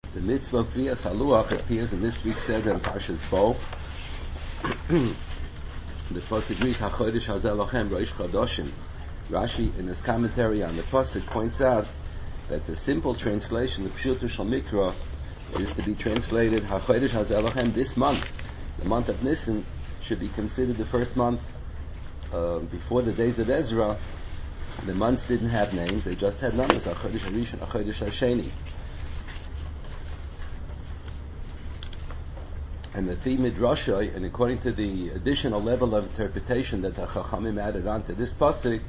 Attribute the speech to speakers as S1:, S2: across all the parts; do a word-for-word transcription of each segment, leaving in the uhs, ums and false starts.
S1: The mitzvah of Kriyas Haluach appears in this week's Seder in Parshas Bo. The pasuk reads HaChodesh Hazeh Lachem Rosh Chodoshim. Rashi, in his commentary on the pasuk, points out that the simple translation of Pshuto Shel Mikra is to be translated HaChodesh Hazeh Lachem, this month. The month of Nisan should be considered the first month uh, before the days of Ezra. The months didn't have names; they just had numbers. HaChodesh Harishon, HaChodesh Hasheni. And the theme midrasha, and according to the additional level of interpretation that the Chachamim added on to this pasuk,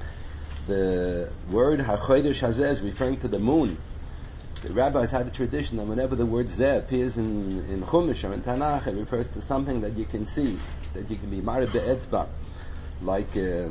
S1: the word HaChodesh Hazeh is referring to the moon. The rabbis had a tradition that whenever the word Zeh appears in, in Chumash or in Tanakh, it refers to something that you can see, that you can be married be'etzba. Like uh,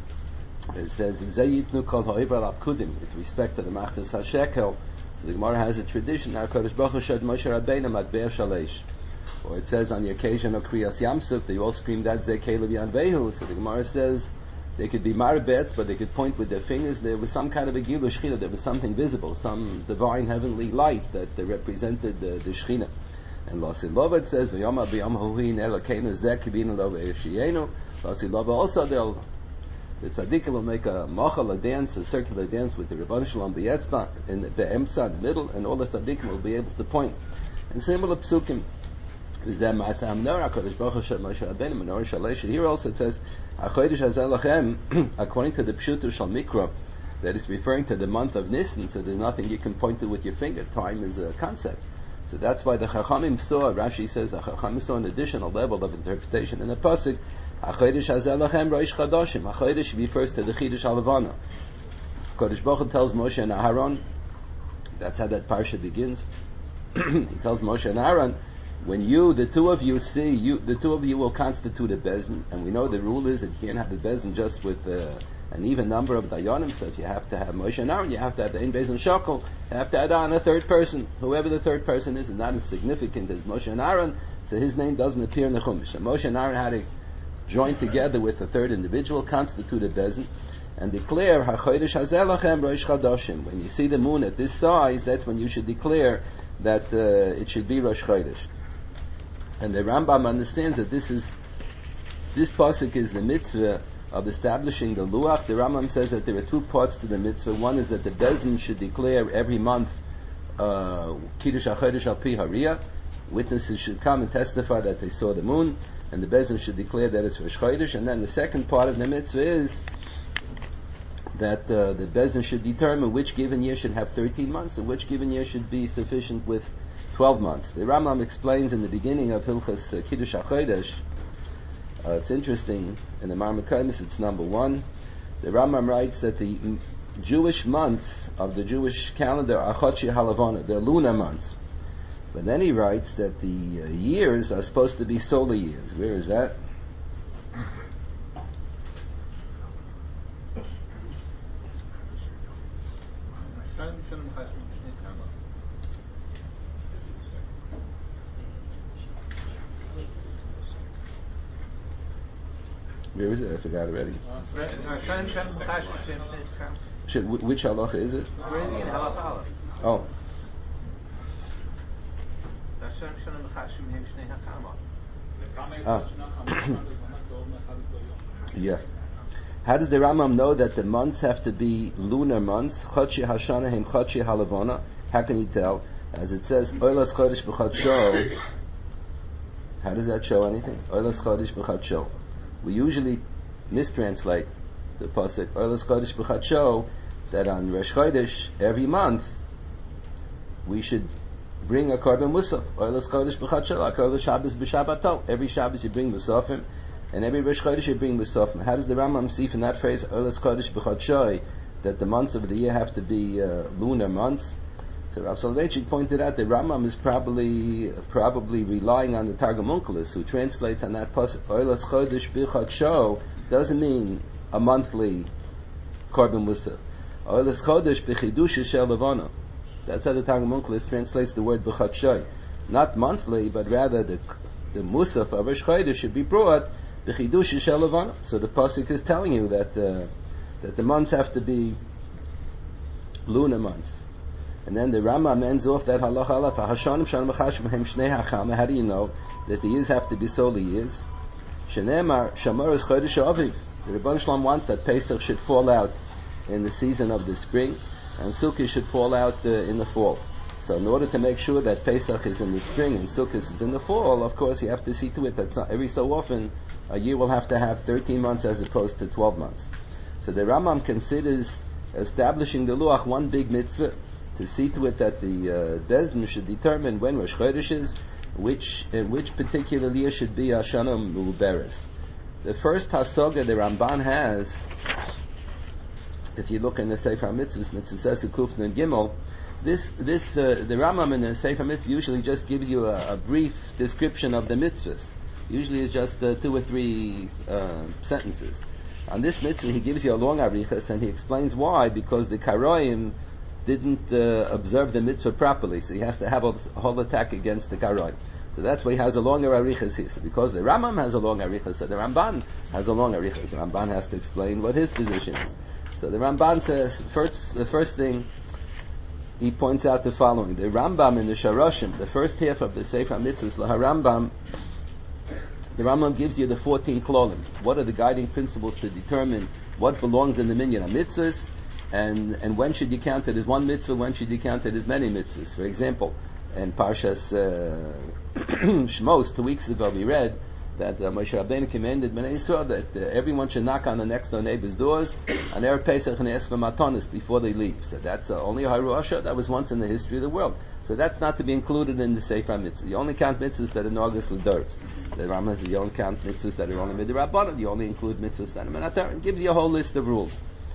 S1: it says, Zeh yitnu kol ha'over al kudim, with respect to the Machzas HaShekel. So the Gemara has a tradition, HaKadosh Baruch Hu shad Moshe Rabbeinu matbe'er shalesh. Or it says on the occasion of Kriyas Yamsuf, they all screamed out Zeh Kelev Yanvehu. So the Gemara says they could be maribets, but they could point with their fingers. There was some kind of a gilu shechina. There was something visible, some divine heavenly light that uh, represented the, the shechina. And Lasilova it says V'yoma b'yom huhin elokenu Zeh kibinu lo ve'eshienu. Lasilova also they'll the tzaddikim will make a machal, a dance, a circular dance with the Rebbeinu Shalom b'yetzba in the emsa in the middle, and all the tzaddikim will be able to point. And similar psukim. Is that Ma'aseh HaMenorah, HaKadosh Baruch Hu shel Moshe Rabbeinu, Menorah Shalesh. Here also it says, HaChodesh Hazeh Lachem, according to the Pshuto Shel Mikra, that is referring to the month of Nisan, so there's nothing you can point to with your finger. Time is a concept. So that's why the Chachamim saw, Rashi says, the Chachamim saw an additional level of interpretation in the pasuk, HaChodesh Hazeh Lachem Rosh Chodoshim. HaChodesh refers to the Chidush HaLevana. HaKadosh Baruch Hu tells Moshe and Aharon, that's how that parsha begins. He tells Moshe and Aaron, when you, the two of you, see, you, the two of you will constitute a bezin, and we know the rule is that you can't have the bezin just with uh, an even number of dayanim. So if you have to have Moshe and Aaron, you have to have the ein bezin shakel. You have to add on a third person, whoever the third person is, and not as significant as Moshe and Aaron. So his name doesn't appear in the Chumash. So Moshe and Aaron had to join together with a third individual, constitute a bezin, and declare HaChodesh Hazeh Lachem Rosh Chodoshim. When you see the moon at this size, that's when you should declare that uh, it should be Rosh Chodesh. And the Rambam understands that this is this pasuk is the mitzvah of establishing the luach. The Rambam says that there are two parts to the mitzvah. One is that the bezin should declare every month uh, Kiddush HaChodesh al pi hariyah. Witnesses should come and testify that they saw the moon, and the bezin should declare that it's Rosh Chodesh. And then the second part of the mitzvah is that uh, the bezin should determine which given year should have thirteen months and which given year should be sufficient with twelve months. The Rambam explains in the beginning of Hilchas uh, Kiddush HaChodesh, uh, it's interesting, in the Marmakonis it's number one, the Rambam writes that the m- Jewish months of the Jewish calendar are Chodshi HaLevana, they're lunar months. But then he writes that the uh, years are supposed to be solar years. Where is that? Where is it? I forgot already. Should, which halacha is it? Oh. Ah. Yeah. How does the Rambam know that the months have to be lunar months? Chodshi Hashana hem Chodshi Halavona. How can he tell? As it says, Oilas Chodesh B'Chodsho. How does that show anything? Oilas Chodesh B'Chodsho. We usually mistranslate the pasuk Oilas Chodesh B'Chodsho, that on Rosh Chodesh every month we should bring a korban musaf. Oilas Chodesh B'Chodsho, Oilas Shabbos B'Shabbato. Every Shabbos you bring musafim, and every Rosh Chodesh you bring musafim. How does the Rambam see from that phrase Oilas Chodesh B'Chodsho that the months of the year have to be uh, lunar months? So Rav Soloveitchik pointed out that Rambam is probably probably relying on the Targum Onkelos, who translates on that pasuk Oilas Chodesh B'Chodsho doesn't mean a monthly korban musaf. Oilas Chodesh B'Chidush Shel Levana. That's how the Targum Onkelos translates the word B'Chodsho. Not monthly, but rather the the musaf of Rosh Chodesh should be brought B'Chidush Shel Levana. So the pasuk is telling you that uh, that the months have to be lunar months. And then the Rambam ends off that halacha alaf. Hashanim shalom chashim hem shnei hacham. How do you know that the years have to be solely years? Shenemar shamar is chodesh aviv. The Rebbeinu Shalom wants that Pesach should fall out in the season of the spring, and Sukkot should fall out uh, in the fall. So in order to make sure that Pesach is in the spring and Sukkot is in the fall, of course you have to see to it that every so often a year will have to have thirteen months as opposed to twelve months. So the Rambam considers establishing the Luach one big mitzvah, to see to it that the uh, Bezdin should determine when Rosh Chodesh is, which in which particular year should be Hashana Muberes. The first hasoga the Ramban has, if you look in the Sefer HaMitzvahs, Mitzvah Kuf Nun Gimel, this this uh, the Rambam in the Sefer HaMitzvahs usually just gives you a, a brief description of the mitzvahs. Usually it's just uh, two or three uh, sentences. On this mitzvah he gives you a long arichas and he explains why, because the Karoim didn't uh, observe the mitzvah properly, so he has to have a whole attack against the Karoim. So that's why he has a longer arichas here. So because the Rambam has a long arichas, so the Ramban has a long arichas. The Ramban has to explain what his position is. So the Ramban says, first, the first thing, he points out the following. The Rambam in the Sharoshim, the first half of the Sefer HaMitzvahs, LaHarambam, the Rambam gives you the fourteen klolim. What are the guiding principles to determine what belongs in the minyan of mitzvahs, and, and when should you count it as one mitzvah, when should you count it as many mitzvahs? For example, in Parshas uh, Shmos, two weeks ago, we read that uh, Moshe Rabbeinu commanded Bnei Yisrael that uh, everyone should knock on the next door neighbor's doors on Erev Pesach and ask for matanis before they leave. So that's uh, only a Haruasha. That was once in the history of the world. So that's not to be included in the Sefer HaMitzvah. You only count mitzvahs that are Nogas L'Doros. The Rambam says you only count mitzvahs that are only Midrabanan. You only include mitzvahs that are Menatar. It gives you a whole list of rules.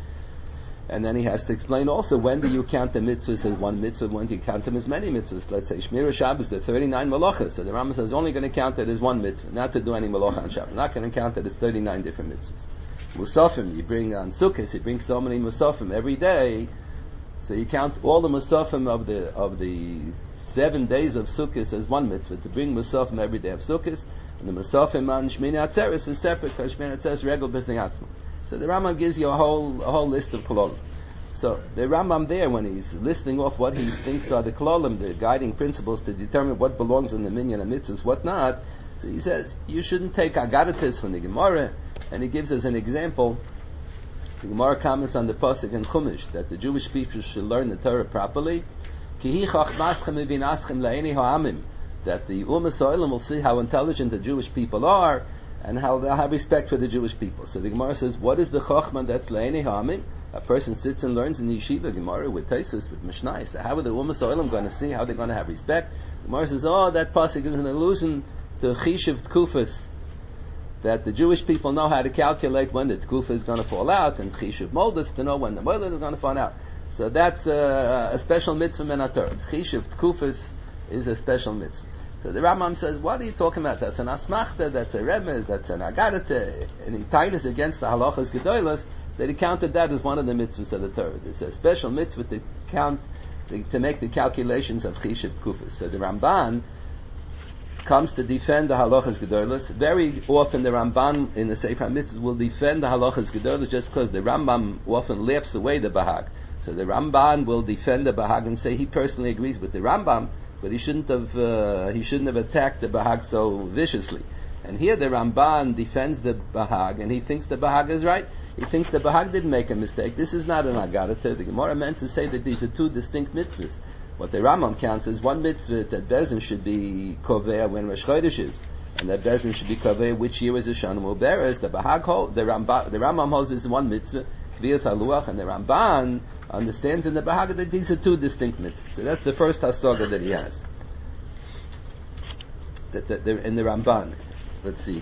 S1: And then he has to explain also, when do you count the mitzvahs as one mitzvah, when do you count them as many mitzvahs? Let's say Shmira Shabbos, the thirty-nine malachas. So the Rambam says only going to count it as one mitzvah, not to do any malacha on Shabbos. Not going to count it as thirty-nine different mitzvahs. Musafim, you bring on Sukkot, you bring so many Musafim every day, so you count all the Musafim of the of the seven days of Sukkot as one mitzvah, to bring Musafim every day of Sukkot, and the Musafim on Shmini Atzeres is separate, because Shmini Atzeres regel b'fnei atzma. So the Rambam gives you a whole a whole list of kololim. So the Rambam there, when he's listing off what he thinks are the kololim, the guiding principles to determine what belongs in the minyan and mitzvahs, what not, so he says you shouldn't take agadatis from the Gemara, and he gives us an example. The Gemara comments on the pasuk in Chumash that the Jewish people should learn the Torah properly. Ki hi chachmaschem uvinaschem la'enei ha'amim, that the Umas Ha'olam will see how intelligent the Jewish people are, and how they'll have respect for the Jewish people. So the Gemara says, what is the Chochmah that's Le'enei Ha'amim? A person sits and learns in the yeshiva Gemara with Taisus, with Mishnai. So how are the Umas Ha'olam going to see how they're going to have respect? The Gemara says, oh, that pasuk is an allusion to Chishiv Tkufas, that the Jewish people know how to calculate when the Tkufa is going to fall out, and Chishiv Moldas to know when the Moldas is going to fall out. So that's a, a special mitzvah menator. Chishiv Tkufas is a special mitzvah. So the Rambam says, what are you talking about? That's an asmachta, that's a remez, that's an agadata, and he tied us against the halachas gedolos, that he counted that as one of the mitzvahs of the Torah. There's a special mitzvah to count, to, to make the calculations of Chishiv Kufas. So the Ramban comes to defend the halachas gedolos. Very often the Ramban in the Sefer HaMitzvahs will defend the halachas gedolos just because the Rambam often laughs away the Bahag. So the Ramban will defend the Bahag and say he personally agrees with the Rambam, but he shouldn't have uh, he shouldn't have attacked the Bahag so viciously. And here the Ramban defends the Bahag, and he thinks the Bahag is right. He thinks the Bahag didn't make a mistake. This is not an agadata. The Gemara meant to say that these are two distinct mitzvahs. What the Rambam counts is one mitzvah, that Bezin should be koveh when Rosh Chodesh is, and that Bezin should be koveh which year is Hashanah Muberes. The Bahag hold, the Rambam, the Rambam holds this one mitzvah, Kviyas Haluach, and the Ramban understands in the Bahag that these are two distinct mitzvahs. So that's the first hasaga that he has. That the, the, in the Ramban, let's see.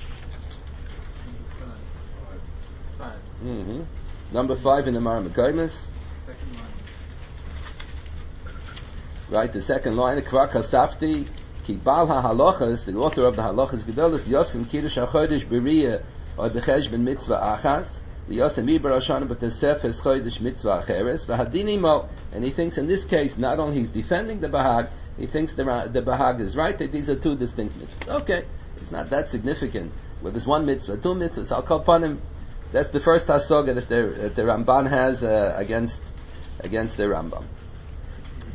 S2: Five.
S1: Mm-hmm. Number five in the Maramekaimis.
S2: Second line.
S1: Right, the second line, Kvar Kasafti, Ki Bal HaHalachas, the author of the Halachas Gedolos, Yosim Kiddush HaChodesh B'Riyah, or B'Chesh Ben Mitzvah Achas, V'Yosem Iber Hashanah B'Tesefes Chodesh Mitzvah Acheres, V'Hadini Mo, and he thinks in this case, not only he's defending the Bahag, he thinks the, the Bahag is right, that these are two distinct mitzvahs. Okay, it's not that significant. Well, there's one mitzvah, two mitzvahs, I'll call upon him. That's the first hasaga that the, that the Ramban has uh, against against the Rambam.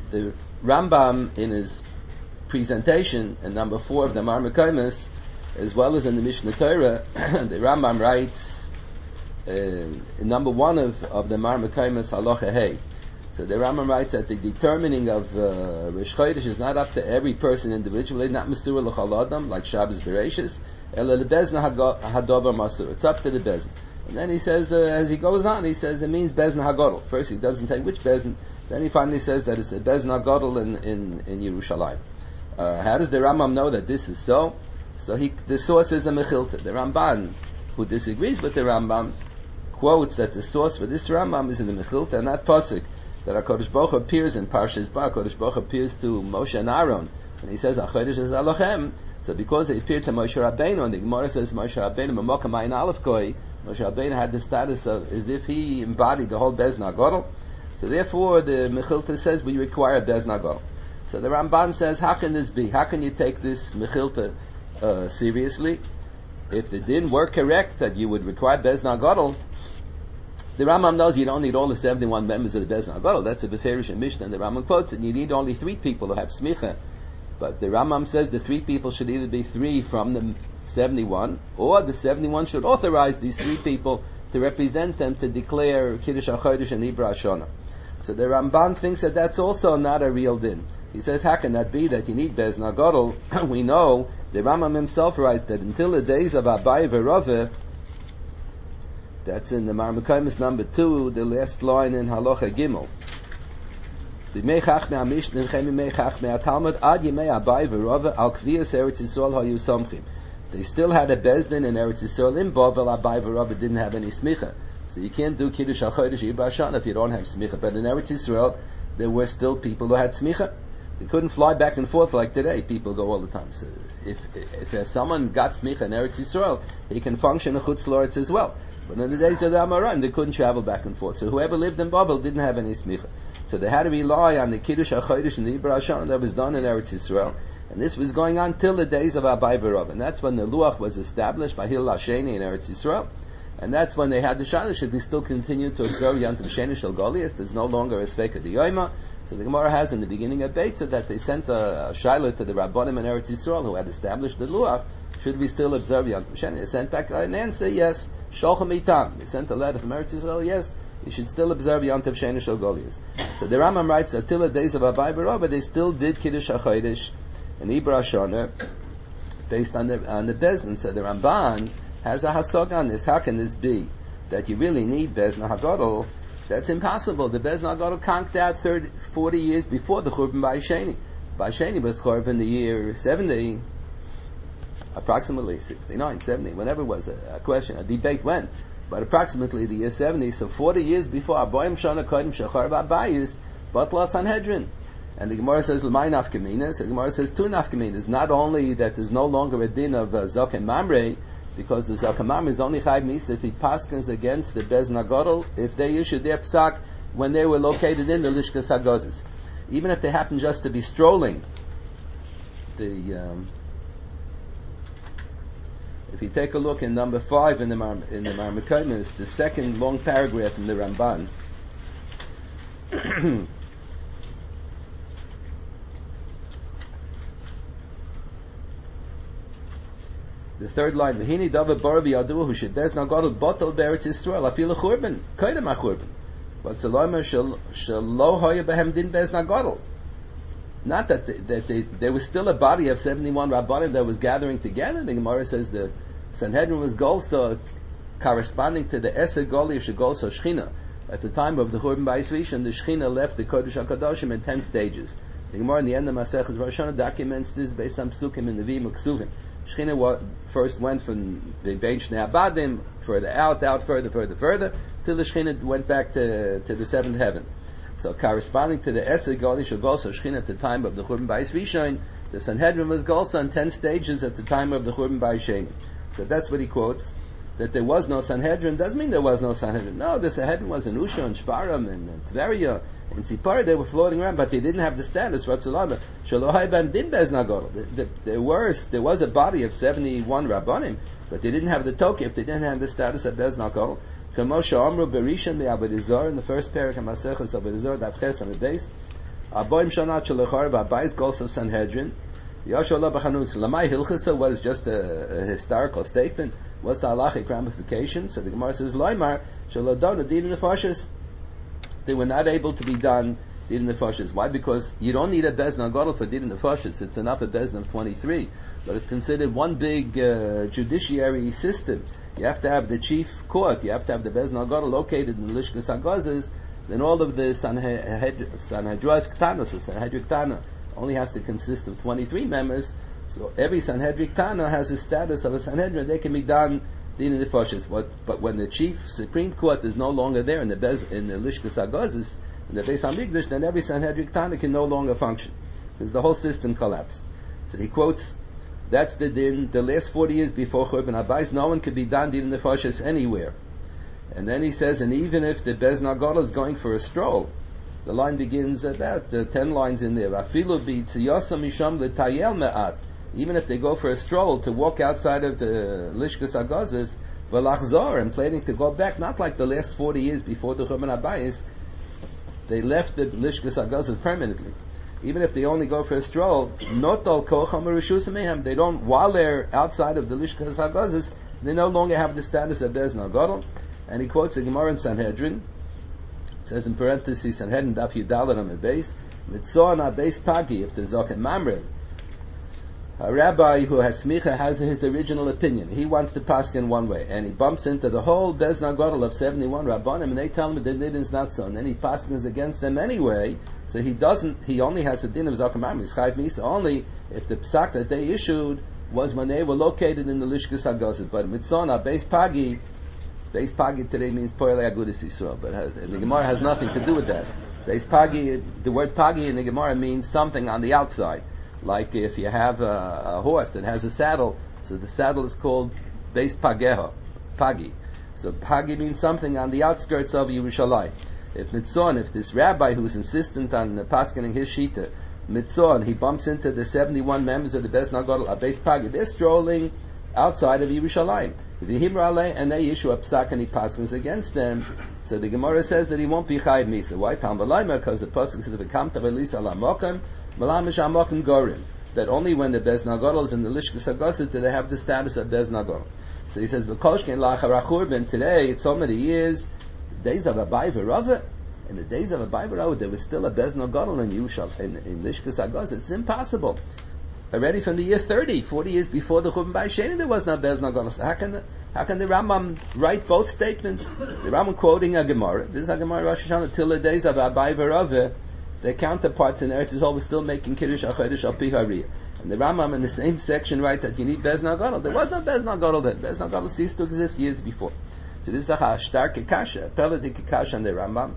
S1: the Rambam in his presentation in number four of the Marmakaimis, as well as in the Mishnah Torah, the Rambam writes uh, in number one of, of the Marmakaimis Halacha Hey. So the Rambam writes that the determining of uh, Rosh Chodesh is not up to every person individually, not Mesura L'chal Adam, like Shabbos Bereishis, Ela Lebezna Hadover Masur. It's up to the Bezna. And then he says, uh, as he goes on, he says it means Bezna HaGodol. First he doesn't say which Bezna, then he finally says that it's the Bezna HaGodol in, in, in Yerushalayim. Uh, how does the Rambam know that this is so? So he, the source is a Mechilta. The Ramban, who disagrees with the Rambam, quotes that the source for this Rambam is in the Mechilta, and that Pasuk, that HaKadosh Baruch Hu appears in Parshas Ba, HaKadosh Baruch Hu appears to Moshe and Aaron, and he says, HaChodesh is Alochem. So because he appeared to Moshe Rabbeinu, and the Gemara says Moshe Rabbeinu, Mamokam Ayin Aleph Koi, Moshe Rabbeinu had the status of as if he embodied the whole Bezna HaGodol. So therefore the Mechilta says we require Bezna HaGodol. So the Ramban says, how can this be? How can you take this Mechilta uh, seriously? If it didn't work correct, that you would require Bezna HaGodol, the Rambam knows you don't need all the seventy-one members of the Bezna HaGodol. That's a Beferish and Mishnah, and the Rambam quotes it. You need only three people who have smicha. But the Rambam says the three people should either be three from the seventy-one, or the seventy-one should authorize these three people to represent them to declare Kiddush HaChodesh and Ibra Hashana. So the Ramban thinks that that's also not a real din. He says, how can that be that you need Bezna HaGodol? We know the Rambam himself writes that until the days of Abai v'Raveh, that's in the Marmakaimis number two, the last line in Halacha Gimel. The Meichach Me'ah Mishnah Chemi Meichach Me'ah Talmud Ad Yemei Abai v'Raveh Al Kviyas Eretz Yisrael Hayu Somchim. They still had a Bezdin in Eretz Yisrael. In Bavel Abai v'Raveh didn't have any smicha, so you can't do Kiddush HaChodesh Ibra Hashana if you don't have smicha. But in Eretz Yisrael there were still people who had smicha. They couldn't fly back and forth like today. People go all the time. So if if someone got smicha in Eretz Yisrael, he can function in Chutz La'aretz as well. But in the days of the Amoraim, they couldn't travel back and forth. So whoever lived in Bavel didn't have any smicha. So they had to rely on the Kiddush HaChodesh and the Ibra Hashana that was done in Eretz Yisrael. And this was going on till the days of Abai v'Raveh. And that's when the Luach was established by Hillel Hasheni in Eretz Yisrael. And that's when they had the Shaila. Should we still continue to observe Yantav Sheni Shel Goliath? There's no longer a Sveka D'Yoyma. So the Gemara has in the beginning of Beitza that they sent a, a Shaila to the Rabbanim in Eretz Yisrael who had established the Luach. Should we still observe Yantav Sheni? They sent back an answer, yes. Sholchem Itam. They sent a letter from Eretz Yisrael, yes. You should still observe Yantav Sheni Shel Goliath. So the Rambam writes that till the days of Abai v'Raveh, they still did Kiddush HaChodesh and Ibra Hashana based on the on the Bezdin. So the Ramban has a hasog on this. How can this be that you really need Bezna HaGodol? That's impossible. The Bezna HaGodol conked out thirty, forty years before the Churban Bayis Sheni. Bayis Sheni was Churban in the year seventy, approximately sixty-nine, seventy, whenever it was a, a question, a debate when. But approximately the year seventy, so forty years before Aboyim Shana Kodim Shechar Ba'bayis, Batla Sanhedrin. And the Gemara says, L'may nafkaminas. The Gemara says two nafkaminas. Not only that there's no longer a din of uh, Zaken Mamre, because the Zaken Mamre is only Chayv Misa if he paskins against the Bezna HaGodol, if they issued their psak when they were located in the Lishkas HaGozis. Even if they happen just to be strolling, the... Um, If you take a look in number five in the Mar- in the Marmakaimis, the second long paragraph in the Ramban, the third line, V'hini davar bara b'yaduah hu shebezna gadol batal be'eretz Yisrael afilu churban kaidem hachurban, but zalomer shelo haya behem din bezna gadol. Not that they, that they, there was still a body of seventy-one Rabbanim that was gathering together. The Gemara says the Sanhedrin was Golsa, corresponding to the Esed Goli Shegolsa Shechina. At the time of the Churban Bayis Rishon, the Shechina left the Kodesh HaKadoshim in ten stages. The Gemara in the end of Masechet Rosh Hashanah documents this based on Psukim and Nevi'im Uksuvim. Shechina wa- first went from the Bein Shnei Abadim, further out, out, further, further, further, till the Shechina went back to, to the seventh heaven. So corresponding to the Esed Goli Shegolsa Shechina at the time of the Churban Bayis Rishon, the Sanhedrin was Golsa in ten stages at the time of the Churban Bayis Sheni. So that's what he quotes. That there was no Sanhedrin doesn't mean there was no Sanhedrin. No, the Sanhedrin was in Usha and Shvarim and, and Tveria and Sipar. They were floating around, but they didn't have the status. Ratzalama Shalohai Bam Din Bezna Gadol. There was there was a body of seventy-one Rabbanim, but they didn't have the tokif. They didn't have the status of Bezna Gadol. Kamosha Amru Berishan me'Avodah Zarah in the first parak of Maseches Avodah Zarah Daf Ches on the base. Aboim Shanat Shalachar V'Abayis Golsa Sanhedrin. Yashallah B'Chanus Lamai Hilchasa was just a, a historical statement. What's the halachic ramification? So the Gemara says, Loimar Shaladon Adin Nefashis. They were not able to be done Din Nefashis. Why? Because you don't need a Bezna Gadol for Din Nefashis. It's enough a Bezna of twenty-three. But it's considered one big uh, judiciary system. You have to have the chief court. You have to have the Bezna Gadol located in the Lishkas HaGazes. Then all of the Sanhedras Ktanos, the Sanhedrin Ktana, only has to consist of twenty-three members. So every Sanhedrin Ktana has the status of a Sanhedrin. They can be done Din Nefashis. But, but when the chief Supreme Court is no longer there in the Bez, in the Lishkas HaGazes, in the Beis HaMikdash, then every Sanhedrin Ktana can no longer function because the whole system collapsed. So he quotes, that's the din. The last forty years before Churban Abayis, no one could be done Din Nefashis anywhere. And then he says, and even if the Bezna Gadol is going for a stroll, the line begins about uh, ten lines in there. Afilu b'tziyasa misham l'tayel me'at. Even if they go for a stroll to walk outside of the Lishkas HaGazes, v'lachzor, and planning to go back, not like the last forty years before the Churban Abayis, they left the Lishkas HaGazes permanently. Even if they only go for a stroll, not all kocham rishus mehem. They don't, while they're outside of the Lishkas HaGazes, they no longer have the status of Bezna Gadol. And he quotes the Gemara in Sanhedrin. It says in parentheses, Sanhedrin daf Yudalad on the base, mitzvah na base pagi. If the Zokan Mamre, a rabbi who has smicha, has his original opinion, he wants to paskin one way, and he bumps into the whole Bezna Gadol of seventy-one rabbanim, and they tell him the din is not so, and then he paskins against them anyway. So he doesn't. He only has a din of Zokan Mamre. He's chayv misa only if the psak that they issued was when they were located in the Lishkas HaGazes. But mitzvah na base pagi. Beis Pagi today means Poelei Agudas Yisrael, but has, and the Gemara has nothing to do with that. Beis Pagi, the word Pagi in the Gemara means something on the outside. Like if you have a, a horse that has a saddle, so the saddle is called Beis Pageha, Pagi. So Pagi means something on the outskirts of Yerushalayim. If Mitzon, if this rabbi who's insistent on uh, paskening his shita, Mitzon, he bumps into the seventy-one members of the Bezna Gadol, a Beis Pagi, they're strolling outside of Yerushalayim. And they issue a psak and he passes against them. So the Gemara says that he won't be chayiv misa. Why? Because the pasuk says, "V'kamta v'lis ala mokem, malamish amokem gorim." That only when the Bezna Gadol is in the Lishkas HaGazes do they have the status of Bezna Gadol. So he says, "V'koshken la'achar achurban." Today, it's so many years, the days of Abai v'Rava. In the days of Abai v'Rava, there was still a Bezna Gadol in Yerushalayim, in, in Lishkas HaGazes. It's impossible. Already from the year thirty, forty years before the Churban Bayis Sheni, there was no Bezna Gadol. So how can the, how can the Rambam write both statements? The Rambam quoting a Gemara. This is a Gemara Rosh Hashanah till the days of Abai v'Rava. Their counterparts in Eretz Yisrael were still making Kiddush HaChodesh al Pi Hariyah. And the Rambam in the same section writes that you need Bezna Gadol. There was no Bezna Gadol then. Bezna Gadol ceased to exist years before. So this is the Starke Kasha, Peladik Kasha and the Rambam.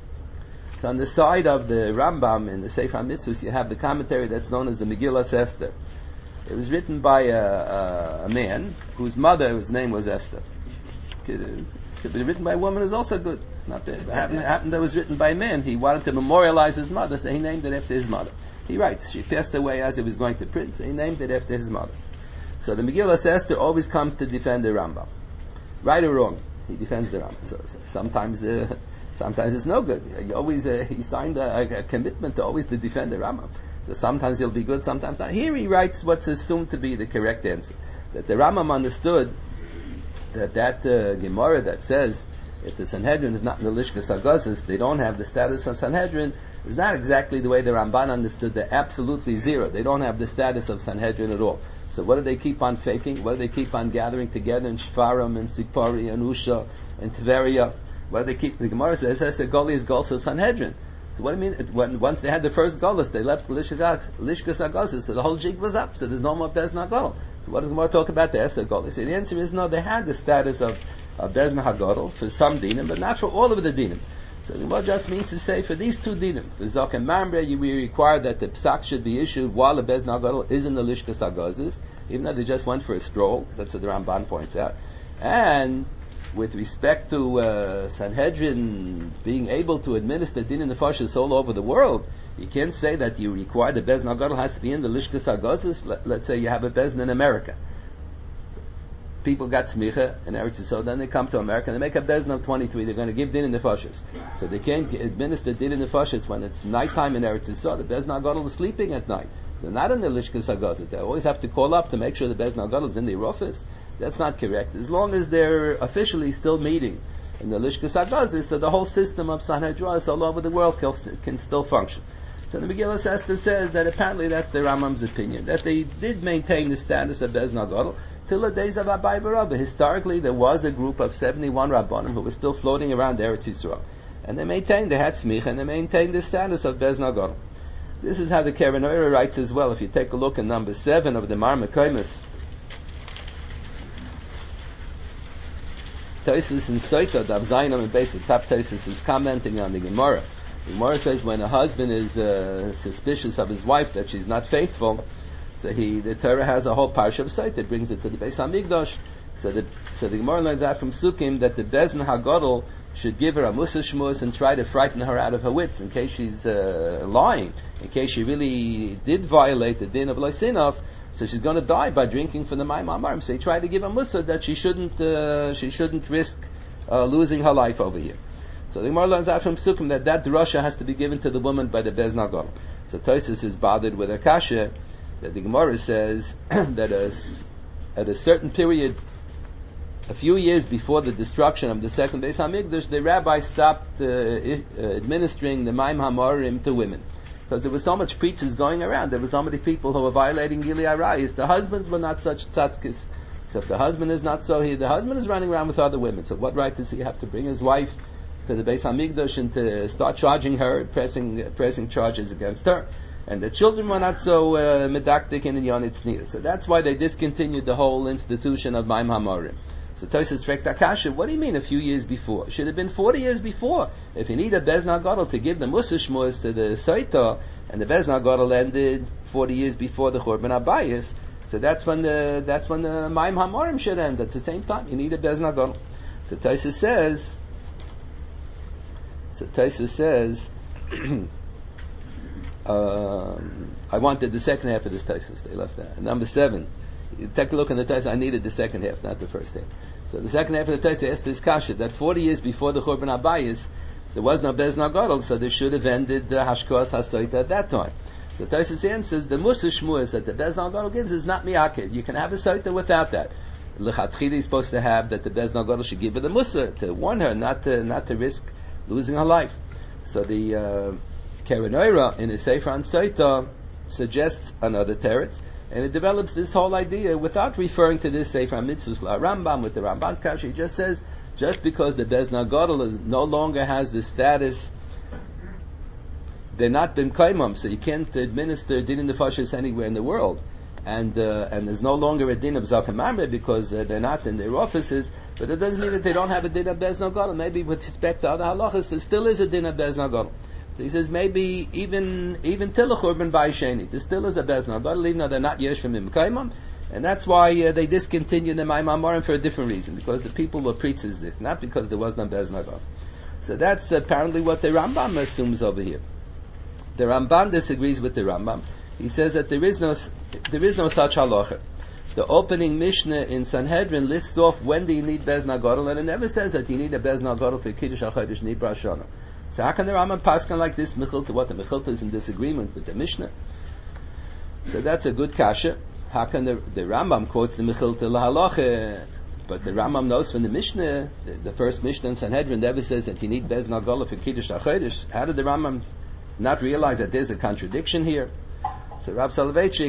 S1: So on the side of the Rambam in the Sefer HaMitzvos, you have the commentary that's known as the Megillas Esther. It was written by a, a, a man whose mother, whose name was Esther. Could, could be written by a woman is also good. It's not bad. It happened, happened that it was written by a man. He wanted to memorialize his mother, so he named it after his mother. He writes, she passed away as he was going to print, so he named it after his mother. So the Megillas Esther always comes to defend the Rambam. Right or wrong, he defends the Rambam. So, so sometimes... Uh, Sometimes it's no good. He always uh, he signed a, a commitment to always to defend the Rambam. So sometimes he'll be good, sometimes not. Here he writes what's assumed to be the correct answer. That the Rambam understood that that uh, Gemara that says if the Sanhedrin is not in the Lishkas HaGazes, they don't have the status of Sanhedrin, is not exactly the way the Ramban understood. They're absolutely zero. They don't have the status of Sanhedrin at all. So what do they keep on faking? What do they keep on gathering together in Shfarim and Sipori and Usha and Tveria? What do they keep? The Gemara says, says the Goli is Golsa Sanhedrin. So what do you mean? It, when, once they had the first Golas, they left Lishkas HaGazes, so the whole jig was up, so there's no more Bezna Gadol. So what does the Gemara talk about the Esther Golas? So the answer is no, they had the status of, of Bezna HaGadol for some dinim, but not for all of the dinim. So the Gemara just means to say for these two dinim, the Zok and Mamre, we require that the psak should be issued while the Bezna HaGadol is in the Lishkas HaGazes, even though they just went for a stroll. That's what the Ramban points out. And with respect to uh, Sanhedrin being able to administer din in the nefashos all over the world, you can't say that you require the Bezna Gadol has to be in the Lishkas HaGazes. Let, let's say you have a Bezna in America. people got smicha in Eretz Yisrael, then they come to America and they make a bezna of twenty-three. They're going to give din in the nefashos. So they can't administer din in the nefashos when it's nighttime in Eretz Yisrael. The bezna gadol is sleeping at night. They're not in the lishkas hagazit. They always have to call up to make sure the bezna gadol is in the office. That's not correct. As long as they're officially still meeting in the lishkas hagazit, so the whole system of Sanhedrin all over the world can, can still function. So the Megillah Esther says that apparently that's the Rambam's opinion, that they did maintain the status of bezna gadol till the days of Abai Barabba. Historically, there was a group of seventy-one Rabbanim who were still floating around Eretz Yisrael. And they maintained, they had smicha, and they maintained the status of bezna gadol. This is how the Keren Oira writes as well. If you take a look at number seven of the Mar Mekomis, Tosfos in Soita, Dav Zayin and basic top Tosfos is commenting on the Gemara. The Gemara says when a husband is uh, suspicious of his wife that she's not faithful, so he, the Torah has a whole parsha of Soita that brings it to the Beis Hamikdash. So the so the Gemara learns out from Sukkim that the Bezna Hagadol should give her a Musa Shmus and try to frighten her out of her wits in case she's uh, lying, in case she really did violate the din of Loisinov. So she's going to die by drinking from the Mayim Hamarim. So he tried to give a Musa that she shouldn't uh, she shouldn't risk uh, losing her life over here. So the Gemara learns out from Sukkim that that drasha has to be given to the woman by the Bezna Hagadol. So Tosfos is bothered with a kasha that the Gemara says that a, at a certain period, a few years before the destruction of the second Beis Hamikdash, the rabbi stopped uh, uh, administering the Mayim Hamarim to women. Because there was so much preachers going around, there were so many people who were violating Gili Arayis. The husbands were not such tzadkis. So if the husband is not so, he, the husband is running around with other women. So what right does he have to bring his wife to the Beis Hamikdash and to start charging her, pressing pressing charges against her? And the children were not so uh, medactic in the Yonit Tznius. So that's why they discontinued the whole institution of Mayim Hamarim. So Tosfos Frekt Akasha, what do you mean a few years before? It should have been forty years before. If you need a Bezna Gadol to give the Musa Shmuz to the Saita, and the Bezna Gadol ended forty years before the Churban Abayis, so that's when the that's when the Mayim Hamarim should end at the same time. You need a Bezna Gadol. So Tosfos says, so Tosfos says, um, I wanted the second half of this Tosfos. They left that. Number seven. You take a look in the Tosfos. I needed the second half, not the first half. So the second half of the Tosfos asked this kasha that forty years before the Churban Abayis, there was no Bezna Gadol, so they should have ended the Hashkos HaSoita at that time. So Tosfos answers the Musa Shmuas that the Bezna Gadol gives is not miyakid. You can have a Soita without that. L'chatchila is supposed to have that the Bezna Gadol should give her the Musa to warn her not to not to risk losing her life. So the uh, Keren Oira in his Sefer on Soita suggests another teretz. And it develops this whole idea without referring to this Sefer Mitzvus La Rambam with the Ramban's kasha. He just says, just because the Bezna Gadol is, no longer has the status, they're not bim kaimam, so you can't administer din in the fashis anywhere in the world. And uh, and there's no longer a din of Zakamamre because uh, they're not in their offices, but it doesn't mean that they don't have a din of Bezna Gadol. Maybe with respect to other halachas, there still is a din of Bezna Gadol. So he says maybe even even till the Churban Bayisheni, there still is a Bezna Gadol, even though they're not yesh from him kaimam, and that's why uh, they discontinued the Mayim Hamarim for a different reason, because the people were preachers, not because there was no Bezna Gadol. So that's apparently what the Rambam assumes over here. The Ramban disagrees with the Rambam. He says that there is no there is no such halacha. The opening Mishnah in Sanhedrin lists off when do you need Bezna Gadol, and it never says that you need a Bezna Gadol for Kiddush HaChodesh Nibra Shana. So how can the Rambam paskan like this Mechilta? What the Mechilta is in disagreement with the Mishnah? So that's a good kasha. How can the, the Rambam quotes the Mechilta lahalacha, but the Rambam knows from the Mishnah, the, the first Mishnah in Sanhedrin never says that you need Bezna Gadol for Kiddush HaChodesh. How did the Rambam not realize that there's a contradiction here? So Rab Soloveitchik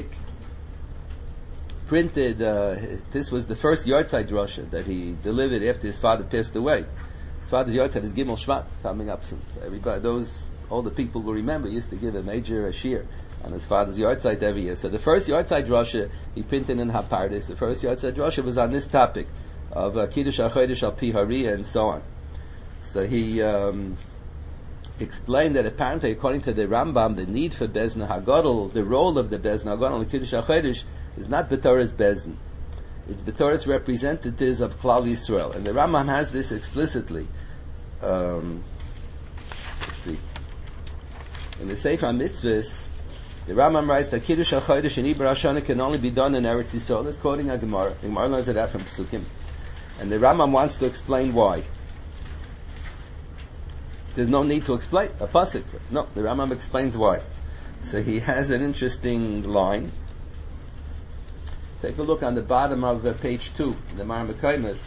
S1: printed, uh, this was the first Yortzeit Drosha that he delivered after his father passed away. His father's Yortzeit is Gimel Shvat coming up soon. So everybody, those older people will remember, he used to give a major shir on his father's Yortzeit every year. So the first Yortzeit Drosha he printed in Hapardis. The first Yortzeit Drosha was on this topic of uh, Kiddush HaChodesh al Pi Hariya and so on. So he um, explained that apparently, according to the Rambam, the need for Bezna Hagadol, the role of the Bezna Hagadol in Kiddush HaChodesh is not B'Torah's Bezn. It's B'Torah's representatives of Klal Yisrael. And the Rambam has this explicitly. Um, let's see. In the Sefer Mitzvahs, The Rambam writes that Kiddush HaChodesh and Iber Hashanah can only be done in Eretz Yisrael. That's quoting a Gemara. The Gemara learns that from Pesukim. And the Rambam wants to explain why. There's no need to explain a pasuk. No, the Rambam explains why. So he has an interesting line. Take a look on the bottom of uh, page two, the Maramekaimus.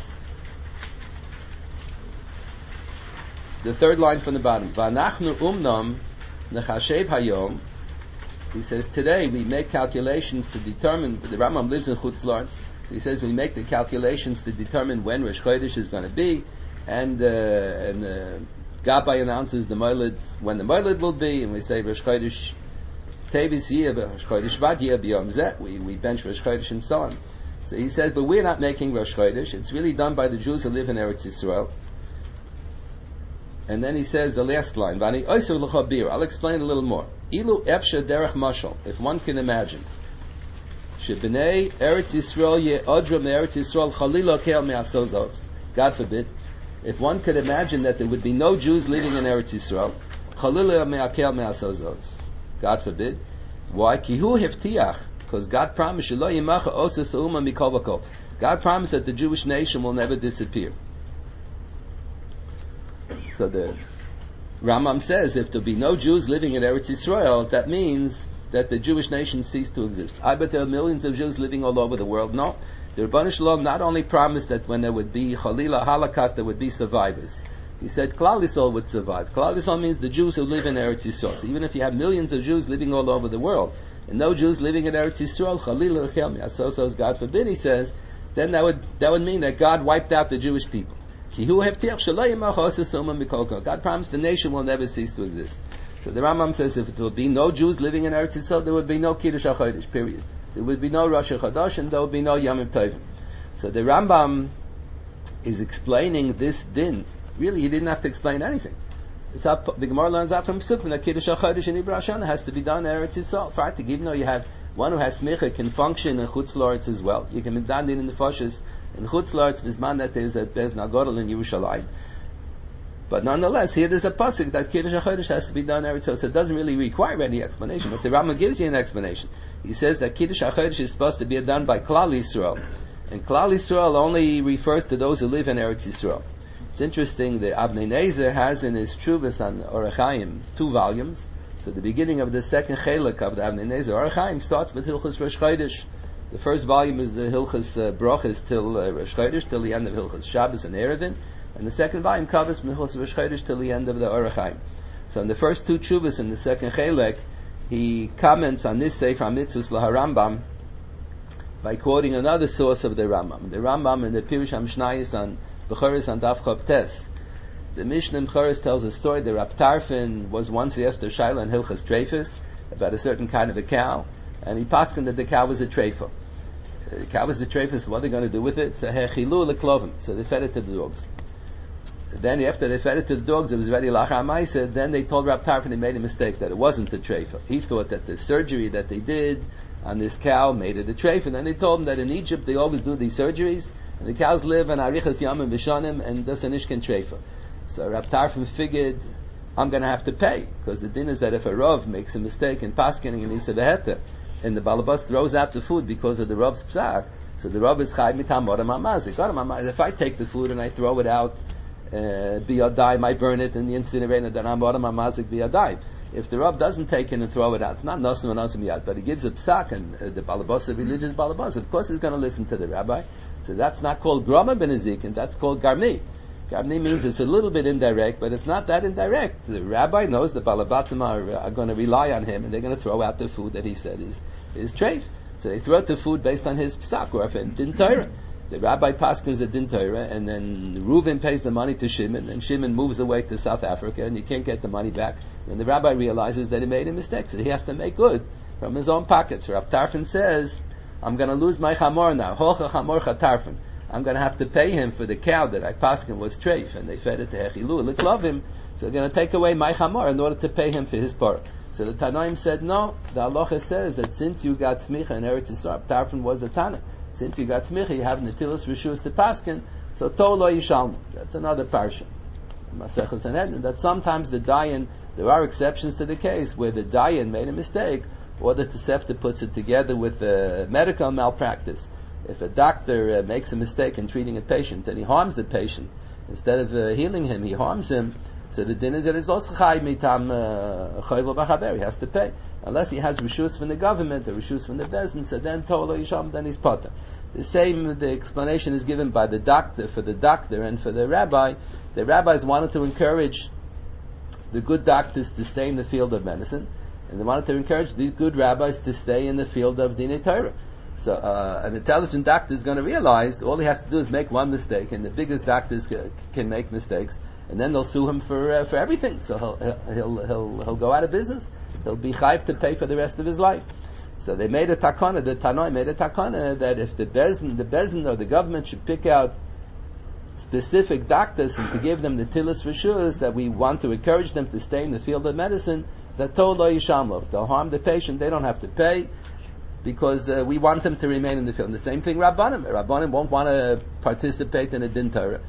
S1: The third line from the bottom. V'anachnu umnam nechashev hayom. He says, today we make calculations to determine, the Rambam lives in Chutz La'aretz, so he says we make the calculations to determine when Rosh Chodesh is going to be, and uh, and uh, Gabbai announces the Moiled, when the Moiled will be, and we say Rosh Chodesh Tevis Yeh, Rosh Chodesh Shvat Yeh B'yom Zeh, we, we bench Rosh Chodesh and so on. So he says, but we're not making Rosh Chodesh, it's really done by the Jews who live in Eretz Yisrael. And then he says the last line, Vani Oisur L'Chabir, I'll explain a little more. Ilu Efshe Derech Mashal, if one can imagine, Shebnei Eretz Yisrael Ye Odra Me'eretz Yisrael Chalila Ke'al Me'asozos, God forbid, if one could imagine that there would be no Jews living in Eretz Yisrael, Chalila Me'akel Me'asozos, God forbid. Why? Kihu Heftiach, because God promised, Shelo Yimacha Osas Ha'uma Mikol V'kol. God promised that the Jewish nation will never disappear. So the Rambam says, if there be no Jews living in Eretz Yisrael, that means that the Jewish nation ceased to exist. I bet there are millions of Jews living all over the world. No. The Rebbeinu Shalom not only promised that when there would be Chalila Holocaust, there would be survivors. He said Klal Yisrael would survive. Klal Yisrael means the Jews who live in Eretz Yisrael. So even if you have millions of Jews living all over the world, and no Jews living in Eretz Yisrael, Chalila Chelmi, so so God forbid, he says, then that would that would mean that God wiped out the Jewish people. God promised the nation will never cease to exist. So the Rambam says if there would be no Jews living in Eretz Yisrael, there would be no Kiddush HaChodesh, period. There would be no Rosh Chodesh, and there would be no Yom Tovim. So the Rambam is explaining this din. Really, he didn't have to explain anything. It's up, the Gemara learns out from Pesukim that Kiddush HaChodesh and Iber Hashanah has to be done in Eretz Yisrael. For to even though you have one who has smicha can function in Chutz La'aretz as well. You can be done in the Foshes in Chutz La'aretz bisman that is at Bez Nagodol in Yerushalayim. But nonetheless, here there's a pasuk that Kiddush HaChodesh has to be done in Eretz Yisrael, so it doesn't really require any explanation. But the Rambam gives you an explanation. He says that Kiddush HaChodesh is supposed to be done by Klal Yisrael, and Klal Yisrael only refers to those who live in Eretz Yisrael. It's interesting. The Avnei Nezer has in his Chuvas on Orach Chaim two volumes. So the beginning of the second chelik of the Avnei Nezer Orach Chaim starts with Hilchos Rosh Chodesh. The first volume is the Hilchos uh, Brachos till uh, Rosh Chodesh, till the end of Hilchos Shabbos and Erevin, and the second volume covers from Hilchos Rosh Chodesh till the end of the Orach Chaim. So in the first two Chuvas in the second chelik, he comments on this Sefer HaMitzvos LaHarambam by quoting another source of the Rambam. The Rambam in the Pirush HaMishnayos on Bechoros on Daf Chav Tes. The Mishnah in Bechoros tells a story that Rab Tarfon was once asked a Shaila in Hilchos Treifus about a certain kind of a cow, and he paskened that the cow was a treifa. The cow was a treifus, what are they going to do with it? So hechilu leklovim. So they fed it to the dogs. Then after they fed it to the dogs, it was ready lachar ma'aseh. Then they told Rab Tarfon he made a mistake, that it wasn't a treifa. He thought that the surgery that they did on this cow made it a treifa. And then they told him that in Egypt they always do these surgeries, and the cows live in arichas yamim b'shanim, and das an ishken treifa. So Rab Tarfon figured, I'm going to have to pay, because the din is that if a Rav makes a mistake in paskening and he said v'heter, and the balabas throws out the food because of the Rav's psak, so the Rav is chayv mitam odam hamazik. If I take the food and I throw it out uh, biyadayim, I burn it in the incinerator, then I'm odam hamazik biyadayim. If the Rav doesn't take it and throw it out, it's not nasim and nasim yad, but he gives a psak, and uh, the balabas, the religious balabas, of course he's going to listen to the rabbi. So that's not called grama ben and that's called garmi. Garmi means it's a little bit indirect, but it's not that indirect. The rabbi knows the balabatim are, are going to rely on him, and they're going to throw out the food that he said is is treif. So they throw out the food based on his psak, or if it din Torah. The rabbi paskins a din Torah, and then Reuven pays the money to Shimon, and Shimon moves away to South Africa, and he can't get the money back. Then the rabbi realizes that he made a mistake, so he has to make good from his own pockets. Rab Tarfon says, I'm going to lose my chamor now. Holcha chamor chatarfon. I'm going to have to pay him for the cow that I paskin was treif, and they fed it to hechilu leklovim. So they're going to take away my chamor in order to pay him for his part. So the Tanaim said, no, the halacha says that since you got smicha in Eretz Yisrael, Tarfon was a Tana. Since you got smicha, you have netilas rishus to paskin, so tol lo yishalmu. That's another parsha. Masechus Sanhedrin, that sometimes the dayan, there are exceptions to the case where the dayan made a mistake, or the Tosefta puts it together with uh, medical malpractice. If a doctor uh, makes a mistake in treating a patient and he harms the patient, instead of uh, healing him, he harms him, so the din is that it's also chay mitam choyvel b'chaver, he has to pay. Unless he has reshus from the government or reshus from the bezin, so then tolo yisham, then he's potter. The same, the explanation is given by the doctor, for the doctor and for the rabbi. The rabbis wanted to encourage the good doctors to stay in the field of medicine, and they wanted to encourage the good rabbis to stay in the field of Dinei Torah. So uh, an intelligent doctor is going to realize all he has to do is make one mistake, and the biggest doctors c- can make mistakes, and then they'll sue him for uh, for everything. So he'll he'll he'll he'll go out of business. He'll be chayv to pay for the rest of his life. So they made a takana. The Tanoi made a takana that if the bezin, the bezin or the government should pick out specific doctors and to give them the tilas reshus, that we want to encourage them to stay in the field of medicine, that tol lo yishamlo. If they'll harm the patient, they don't have to pay, because uh, we want them to remain in the field. And the same thing Rabbanim. Rabbanim won't want to participate in a din Torah.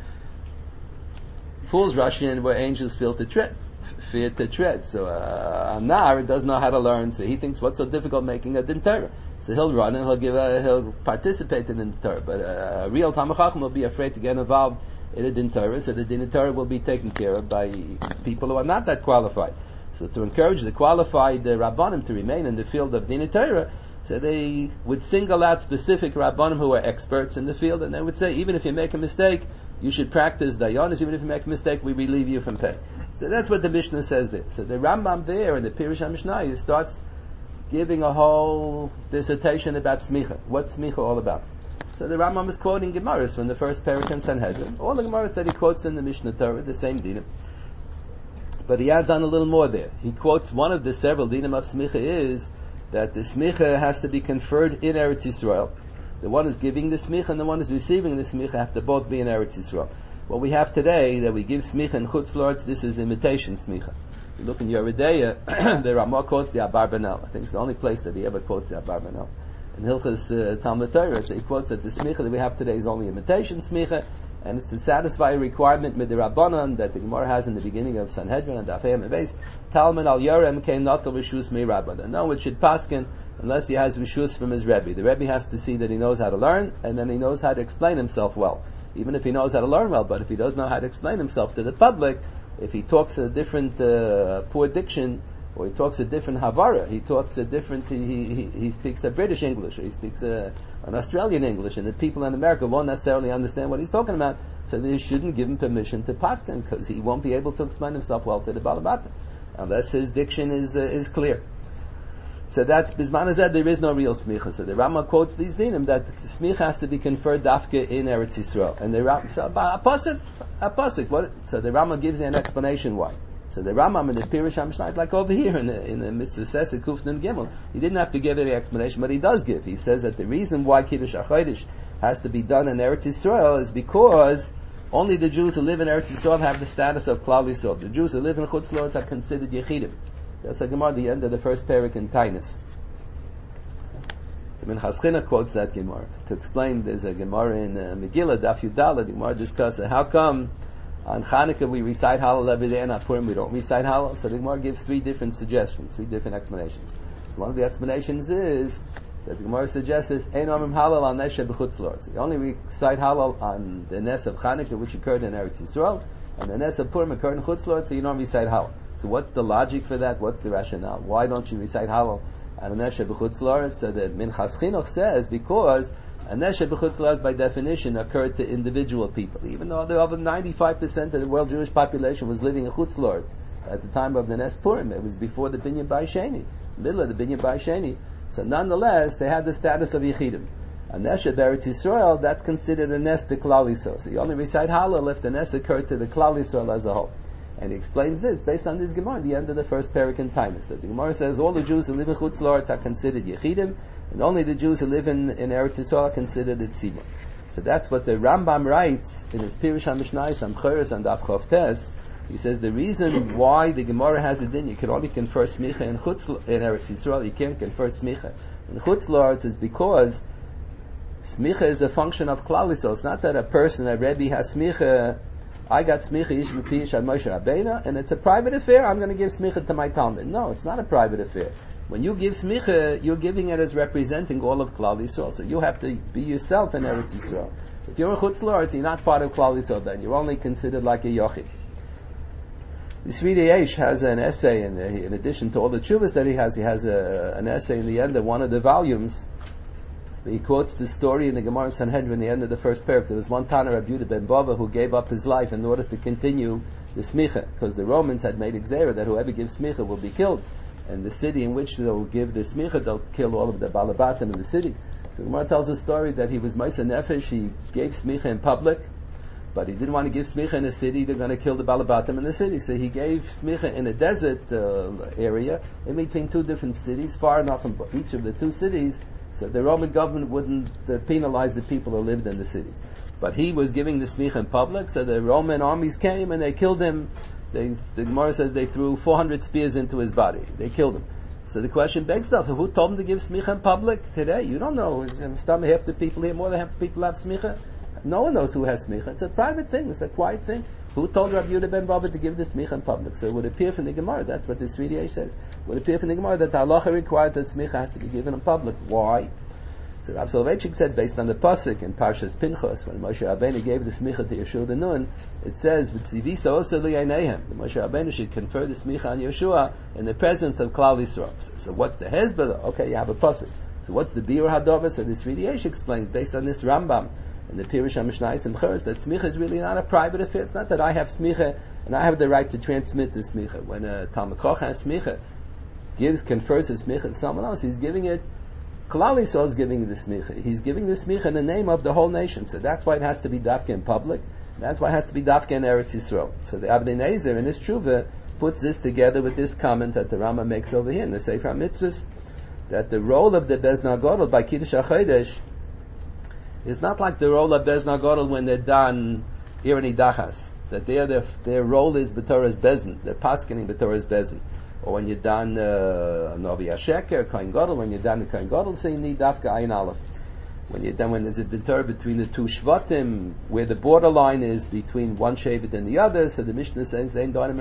S1: Fools rush in where angels feel to tread, fear to tread. So uh, a nar doesn't know how to learn, so he thinks, what's so difficult making a din Torah? So he'll run and he'll give a, he'll participate in the din Torah. But uh, a real Talmid Chacham will be afraid to get involved in a din Torah, so the din Torah will be taken care of by people who are not that qualified. So to encourage the qualified uh, Rabbanim to remain in the field of din Torah, so they would single out specific Rabbanim who are experts in the field, and they would say, even if you make a mistake, you should practice Dayanis. Even if you make a mistake, we relieve you from pay. So that's what the Mishnah says there. So the Rambam there in the Pirush HaMishnah starts giving a whole dissertation about Smicha. What's Smicha all about? So the Rambam is quoting Gemaras from the first Perek in Sanhedrin. All the Gemaras that he quotes in the Mishnah Torah, the same dinim. But he adds on a little more there. He quotes one of the several dinim of Smicha is that the smicha has to be conferred in Eretz Yisrael. The one who's giving the smicha and the one who's receiving the smicha have to both be in Eretz Yisrael. What we have today, that we give smicha in Chutz La'aretz, this is imitation smicha. You look in Yoreh De'ah, the Ramah quotes the Abarbanel. I think it's the only place that he ever quotes the Abarbanel. In Hilchas uh, Talmud Torah, so he quotes that the smicha that we have today is only imitation smicha, and it's to satisfy a requirement with the Rabbanon that the Gemara has in the beginning of Sanhedrin and Daf Hey Meves. Talmud al Yorem came not to Rishus me Rabbanon. No, it should paskin unless he has Rishus from his Rebbe. The Rebbe has to see that he knows how to learn, and then he knows how to explain himself well. Even if he knows how to learn well, but if he doesn't know how to explain himself to the public, if he talks a different uh, poor diction, or he talks a different Havara, he talks a different, he, he, he speaks a British English, or he speaks a, an Australian English, and the people in America won't necessarily understand what he's talking about, so they shouldn't give him permission to paskin, because he won't be able to explain himself well to the Balabata, unless his diction is uh, is clear. So that's, Bisman Azad, there is no real smicha. So the Rambam quotes these dinim, that smicha has to be conferred dafke in Eretz Yisrael. And the Rambam, so, a pasuk, a pasuk, what, so the Rambam gives you an explanation why. So the Rambam in the Pirush HaMishnah, like over here in the in the Mitzvah Sesa Kuf Nun Gimel, he didn't have to give any explanation, but he does give. He says that the reason why Kiddush HaChodesh has to be done in Eretz Yisrael is because only the Jews who live in Eretz Yisrael have the status of Klal Yisrael. The Jews who live in Chutz La'aretz are considered Yechidim. That's a Gemara at the end of the first Perek in Tainus. The Minchas Chinuch quotes that Gemara to explain. There's a Gemara in uh, Megillah Daf Yudala. The Gemara discusses how come on Chanukah we recite Hallel every day, and on Purim we don't recite Hallel. So the Gemara gives three different suggestions, three different explanations. So one of the explanations is that the Gemara suggests is Ein Omrim Hallel al Neshe b'Chutz La'aretz. You only recite Hallel on the Nes of Chanukah, which occurred in Eretz Yisrael, and the Nes of Purim occurred in Chutz La'aretz, so you don't recite Hallel. So what's the logic for that? What's the rationale? Why don't you recite Hallel on Neshe b'Chutz La'aretz? So that Minchas Chinuch says because a Neshe b'Chutz La'aretz by definition occurred to individual people, even though the over ninety-five percent of the world Jewish population was living in Chutz La'aretz at the time of the Nes Purim. It was before the Binyan Bai Sheni, middle of the Binyan Bai Sheni. So nonetheless, they had the status of Yechidim. A Neshe b'Eretz Yisrael, that's considered a Nes to Klal Yisrael. So you only recite Hallel if the Nes occurred to the Klal Yisrael as a whole. And he explains this based on this Gemara at the end of the first Perek in Tainus. The Gemara says all the Jews who live in Chutz La'aretz are considered Yechidim, and only the Jews who live in, in Eretz Yisrael are considered Tzibur. So that's what the Rambam writes in his Pirush HaMishnah, Sam Choros and Daf Chof Tes. He says the reason why the Gemara has a din, you can only confer smicha in Chutz in Eretz Yisrael, you can't confer smicha in Chutz La'aretz, is because smicha is a function of Klal Yisrael. It's not that a person, a Rebbe has smicha, I got smicha Yish B'Pi Yishad Moshe Rabbeinu, and it's a private affair, I'm going to give smicha to my Talmud. No, it's not a private affair. When you give smicha, you're giving it as representing all of Klal Yisrael. So you have to be yourself in Eretz Yisrael. If you're a Chutz La'aretz, you're not part of Klal Yisrael then. You're only considered like a Yochid. The Sridei Eish has an essay, in, in addition to all the tshuvas that he has, he has a, an essay in the end of one of the volumes. He quotes the story in the Gemara in Sanhedrin, the end of the first parak. There was one Tana, Rabbi Yehuda ben Bava, who gave up his life in order to continue the smicha, because the Romans had made exera that whoever gives smicha will be killed. And the city in which they'll give the smicha, they'll kill all of the balabatim in the city. So the Gemara tells a story that he was Ma'aser Nefesh, he gave smicha in public, but he didn't want to give smicha in a city, they're going to kill the balabatim in the city. So he gave smicha in a desert uh, area, in between two different cities, far enough from each of the two cities, so the Roman government wouldn't uh, penalize the people who lived in the cities. But he was giving the smicha in public, so the Roman armies came and they killed him. They, the Gemara says they threw four hundred spears into his body. They killed him. So the question begs itself, who told him to give smicha in public today? You don't know. Half the people here, more than half the people have smicha. No one knows who has smicha. It's a private thing. It's a quiet thing. Who told Rabbi Yehuda ben Bava to give the smicha in public? So it would appear from the Gemara, that's what the Sridei Eish says, it would appear from the Gemara that the halacha required that smicha has to be given in public. Why? So Rav Soloveitchik said, based on the pasuk in Parshas Pinchas, when Moshe Rabbeinu gave the smicha to Yeshua ben Nun, it says, "V'tzivisa osa li'eineihem." The Moshe Rabbeinu should confer the smicha on Yeshua in the presence of Klal Yisrael. So, so what's the hezbollah? Okay, you have a pasuk. So what's the biur hadova? So the Sridei Eish explains, based on this Rambam in the Pirush HaMishnayos and Cheres, that smicha is really not a private affair. It's not that I have smicha and I have the right to transmit the smicha. When a Talmud Chacham has smicha, gives confers the smicha to someone else, he's giving it. Klal Yisrael is giving the smicha. He's giving the smicha in the name of the whole nation. So that's why it has to be dafka in public. That's why it has to be dafka in Eretz Yisrael. So the Avnei Nezer in his tshuva puts this together with this comment that the Rama makes over here in the Sefer HaMitzvos, that the role of the Bezna Gadol by Kiddush HaChodesh is not like the role of Bezna Gadol when they're done Irani Dachas. That their, their, their role is B'Torah's Bezin. They're paskening B'Torah's Bezin. Or when you're done uh, Novi HaSheker, Kohen Gadol, when you're done the Kohen Gadol, so you need Dafka Ayin Aleph. When you're done, when there's a deter between the two Shvatim, where the borderline is between one Shevet and the other, so the Mishnah says, they need a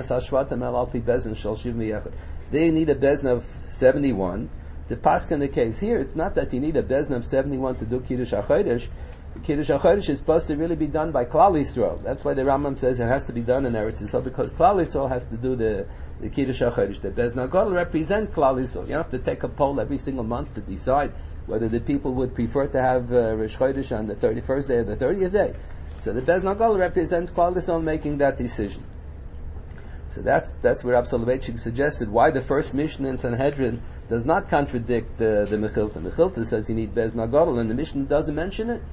S1: Bezin of seventy-one. The Pascha in the case here, it's not that you need a Bezin of seventy-one to do Kiddush HaChodesh. Kiddush HaChodesh is supposed to really be done by Klal Yisrael. That's why the Rambam says it has to be done in Eretz Yisrael, because Klal Yisrael has to do the, the Kiddush HaChodesh. The Bezna Gadol represent Klal Yisrael. You don't have to take a poll every single month to decide whether the people would prefer to have uh, Rosh Chodesh on the thirty-first day or the thirtieth day. So the Bezna Gadol represents Klal Yisrael making that decision. So that's that's where Rav Soloveitchik suggested why the first Mishnah in Sanhedrin does not contradict the, the Mechilta. Mechilta says you need Bezna Gadol, and the Mishnah doesn't mention it.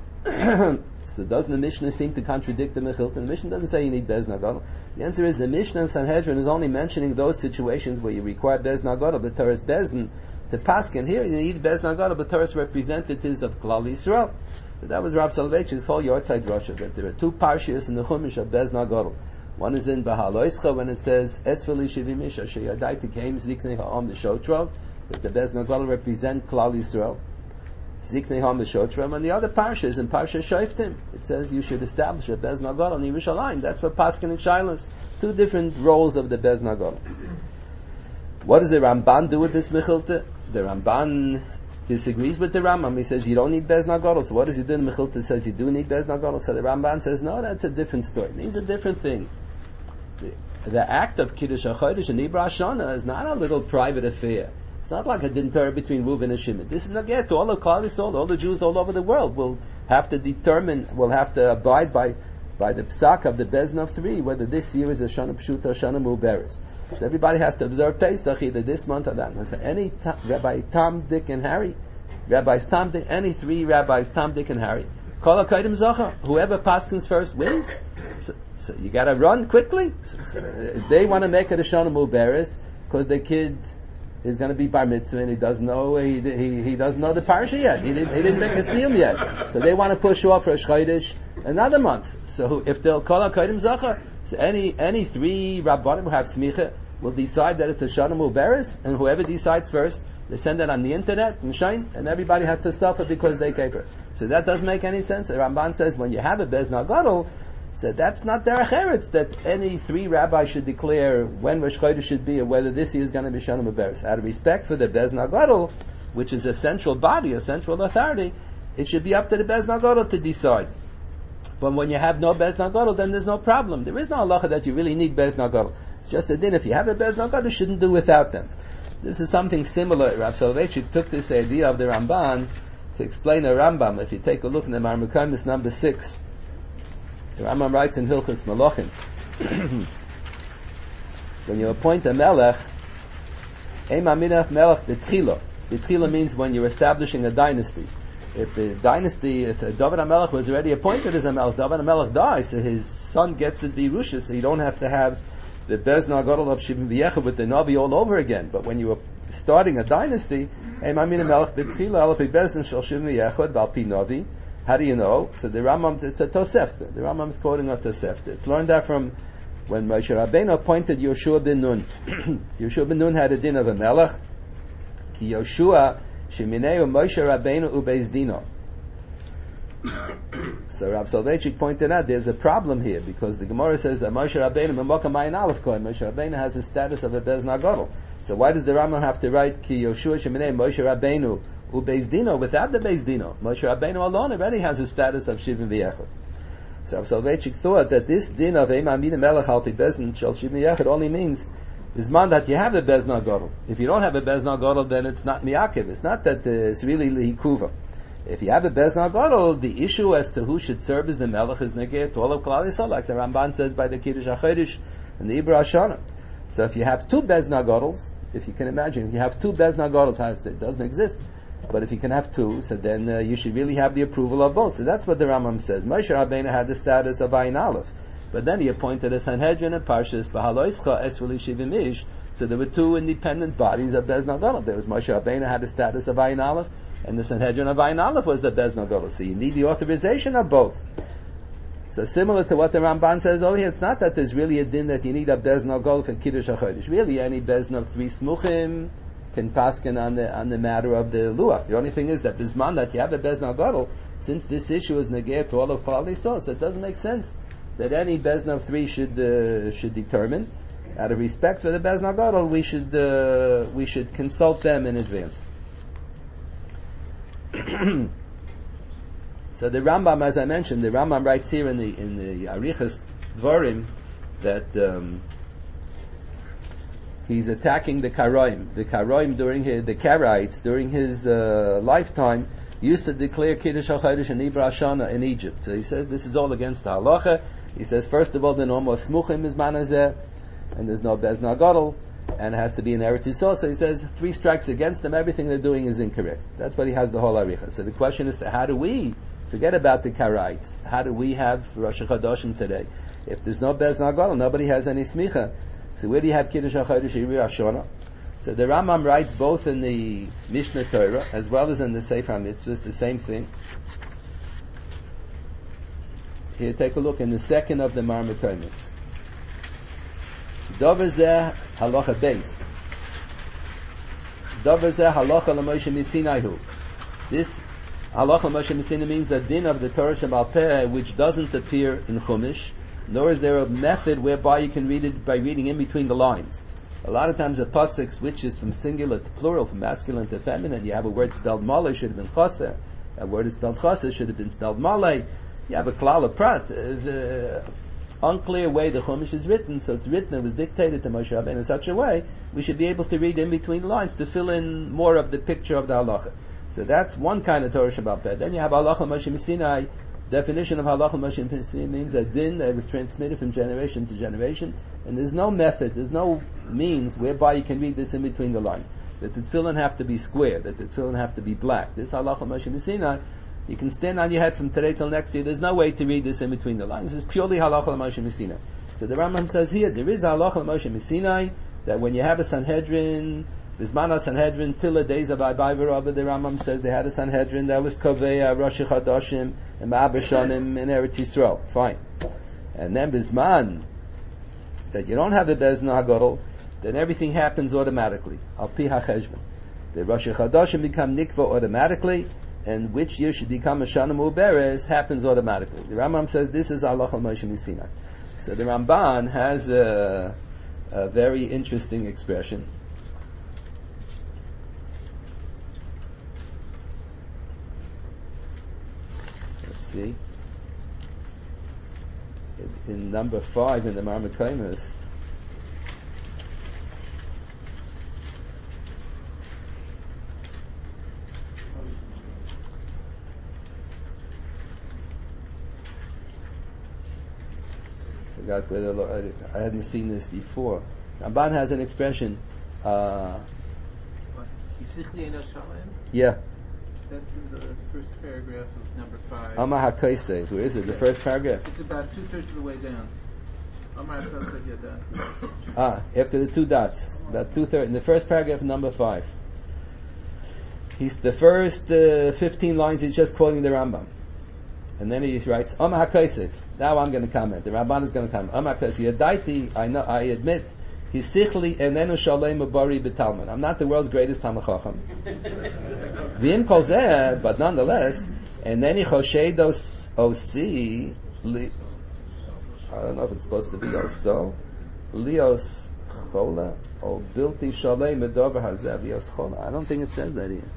S1: So doesn't the Mishnah seem to contradict the Mechilta? The Mishnah doesn't say you need Bezna Gadol. The answer is the Mishnah in Sanhedrin is only mentioning those situations where you require Bezna Gadol, but Torah's Bezin to paskin. Here you need Bezna Gadol, but Torah's representatives of Klal Yisrael. So that was Rav Soloveitchik's whole Yortzeit Rasha, that there are two parshias in the Chumash of Bezna Gadol. One is in Bahaloischa when it says Esfeli Shivimish Asher Yadai Tikeim Ziknei Ha'am B'Shotrov, that the Bezna Gadol represent Klal Yisrael. Ziknei Ha'am B'Shotrov, and the other parsha is in Parsha Shoftim. It says you should establish a Bezna Gadol in Yerushalayim. That's for Paskin and Shilas. Two different roles of the Bezna Gadol. What does the Ramban do with this Mechilta? The Ramban disagrees with the Rambam. He says you don't need Bezna Gadol. So what does he do? The Mechilta says you do need Bezna Gadol. So the Ramban says no, that's a different story. It means a different thing. The, the act of Kiddush HaChodesh and Ibra Shana is not a little private affair. It's not like a dinner between Reuven and Shimon. This is Nageh to all of Klal Yisrael, all the Jews all over the world will have to determine, will have to abide by by the psak of the Bezna of three, whether this year is a Shana Pshuta or Shana Muberes. So everybody has to observe Pesach either this month or that month. So any ta- Rabbi Tom, Dick, and Harry, Rabbis Tom, Dick, any three rabbis, Tom, Dick, and Harry, Kol HaKodim Zocha, whoever paskins first wins. So, so you got to run quickly. So, so they want to make it a Shana Muberes because the kid is going to be bar mitzvah and he doesn't know he he, he doesn't know the parsha yet. He didn't he didn't make a siyum yet. So they want to push off Rosh Chodesh another month. So if they'll call out Kodim Zachar, so any any three rabbanim who have smicha will decide that it's a Shana Muberes, and whoever decides first, they send it on the internet and shine, and everybody has to suffer because they caper. So that doesn't make any sense. The Ramban says when you have a Bezna Gadol, So that's not derech eretz that any three rabbis should declare when Rosh Chodesh should be or whether this year is going to be Shana Maberes. Out of respect for the Bezdin HaGadol, which is a central body, a central authority, it should be up to the Bezdin HaGadol to decide. But when you have no Bezdin HaGadol, then there's no problem. There is no halacha that you really need Bezdin HaGadol. It's just a din. If you have a Bezdin HaGadol, you shouldn't do without them. This is something similar. Rav Soloveitchik took this idea of the Ramban to explain a Rambam. If you take a look in the Marmukamis number six, the Rambam writes in Hilchos Malachim, when you appoint a melech, Eim Aminach melech b'tchila. B'tchila means when you're establishing a dynasty. If the dynasty, if David HaMelech was already appointed as a melech, David HaMelech dies, so his son gets it the Yerusha, so you don't have to have the Bezdin HaGadol of Shivim V'yecha with the Navi all over again. But when you were starting a dynasty, Eim Aminach melech b'tchila, alapi Bezdin shel Shivim V'yecha, Valpi Navi. How do you know? So the Rambam, it's a Tosefta. The Rambam is quoting a Tosefta. It's learned that from when Moshe Rabbeinu appointed Yoshua ben Nun. Yoshua ben Nun had a din of a melech. Ki Yoshua shemineu Moshe Rabbeinu ubeis dino. So Rav Soloveitchik pointed out there's a problem here because the Gemara says that Moshe Rabbeinu b'mokam ayin aleph kohen. Moshe Rabbeinu has the status of a Bezdin HaGadol. So why does the Rambam have to write Ki Yoshua shemineu Moshe Rabbeinu ubeis dino without the beis dino? Moshe Rabbeinu alone already has the status of Shivim V'yechad. So Rav Soloveitchik thought that this din of Eim Amina Melech Al Pi Bezdin Shel Shivim V'yechad only means is man that you have a Bezdin HaGadol. If you don't have a Bezdin HaGadol, then it's not miyakev. It's not that uh, it's really lihikuva. If you have a Bezdin HaGadol, the issue as to who should serve as the Melech is negeh to all of Klal Yisrael, like the Ramban says by the Kiddush HaChodesh and the Ibra Hashana. So if you have two Bezdin HaGadols, if you can imagine, if you have two Bezdin HaGadols, how it doesn't exist. But if you can have two, so then uh, you should really have the approval of both. So that's what the Rambam says. Moshe Rabbeinu had the status of Ayin Aleph, but then he appointed a Sanhedrin and Parshas B'Haloischa Esreli Shivim Ish. So there were two independent bodies of Bezdin HaGadol. There was Moshe Rabbeinu had the status of Ayin Aleph, and the Sanhedrin of Ayin Aleph was the Bezdin HaGadol. So you need the authorization of both. So similar to what the Ramban says over here, it's not that there's really a din that you need a Bezdin HaGadol for Kiddush HaChodesh. Really, any Bezdin of three Smuchim can paskin on the on the matter of the luach. The only thing is that bisman that you have a Bezdin HaGadol, since this issue is negeh to all of Klal Yisrael, so it doesn't make sense that any Bezdin of three should uh, should determine. Out of respect for the Bezdin HaGadol, we should uh, we should consult them in advance. So the Rambam, as I mentioned, the Rambam writes here in the in the Arichas Dvarim that um, he's attacking the Karaim. The Karaim during his, the Karaites during his uh, lifetime used to declare Kiddush HaChodesh and Ibra Hashana in Egypt. So he says this is all against the halacha. He says first of all, the normal smuchim is manazeh, and there's no Bezdin HaGadol, and it has to be in Eretz Yisrael. So he says three strikes against them. Everything they're doing is incorrect. That's what he has the whole aricha. So the question is, how do we forget about the Karaites? How do we have Rosh Chodesh today? If there's no Bezdin HaGadol, nobody has any smicha. So where do you have Kiddush HaChodesh Ibra Hashana? So the Rambam writes both in the Mishnah Torah as well as in the Sefer HaMitzvahs the same thing. Here, take a look in the second of the Marmukamis. Dover zeh halacha beis. Dover zeh halacha l'Moshe Misinaihu. This halacha l'Moshe Misinai means a din of the Torah Sheba'al Peh which doesn't appear in Chumash, nor is there a method whereby you can read it by reading in between the lines. A lot of times a pasuk switches from singular to plural, from masculine to feminine. You have a word spelled malay, should have been chaser. A word is spelled chaser, should have been spelled malay. You have a klal of prat. Uh, the unclear way the Chumash is written, so it's written, it was dictated to Moshe Rabbeinu in such a way, we should be able to read in between the lines to fill in more of the picture of the halacha. So that's one kind of Torah Sheba'al Peh. Then you have halacha Moshe Misinai. Definition of halacha Moshe Misinai means a din that was transmitted from generation to generation, and there's no method, there's no means whereby you can read this in between the lines. That the tefillin have to be square, that the tefillin have to be black. This halacha Moshe Misinai, you can stand on your head from today till next year. There's no way to read this in between the lines. It's purely halacha Moshe Misinai. So the Rambam says here, there is halacha Moshe Misinai that when you have a Sanhedrin, Bismana Sanhedrin, Tila days of Abayvarabba, the Rambam says they had a Sanhedrin that was Koveya, Rosh Chodashim, and Ma'abashanim, and Eretz Yisrael. Fine. And then Bisman, that you don't have the Bezdin HaGadol, then everything happens automatically. Al Pi HaCheshbon. The Rosh Chodashim become Nikva automatically, and which year should become a Shana Mu'beres happens automatically. The Rambam says this is Allah al Moshe Misinai. So the Ramban has a, a very interesting expression. Let's see. In, in number five in the Marmakaimus, I hadn't seen this before. Ramban has an expression. Uh, yeah.
S2: That's in the first paragraph of number five.
S1: Amar HaKosev. Where is it? The
S2: Yeah.
S1: first paragraph?
S2: It's about two thirds of the way down. Amar HaKosev Yadat.
S1: Ah, after the two dots. About two thirds. In the first paragraph, number five. He's the first uh, fifteen lines. He's just quoting the Rambam. And then he writes, Amar HaKosev. Now I'm going to comment. The Ramban is going to comment. Amar HaKosev. Yadaiti, I know, I admit, Hisichli enenu shalem ubari b'talmud. I'm not the world's greatest Talmid Chacham. V'im kol zeh, but nonetheless, eneni choshedos osi, li, I don't know if it's supposed to be also, lios chola, or bilti shalem medover hazeh, lios chola. I don't think it says that here.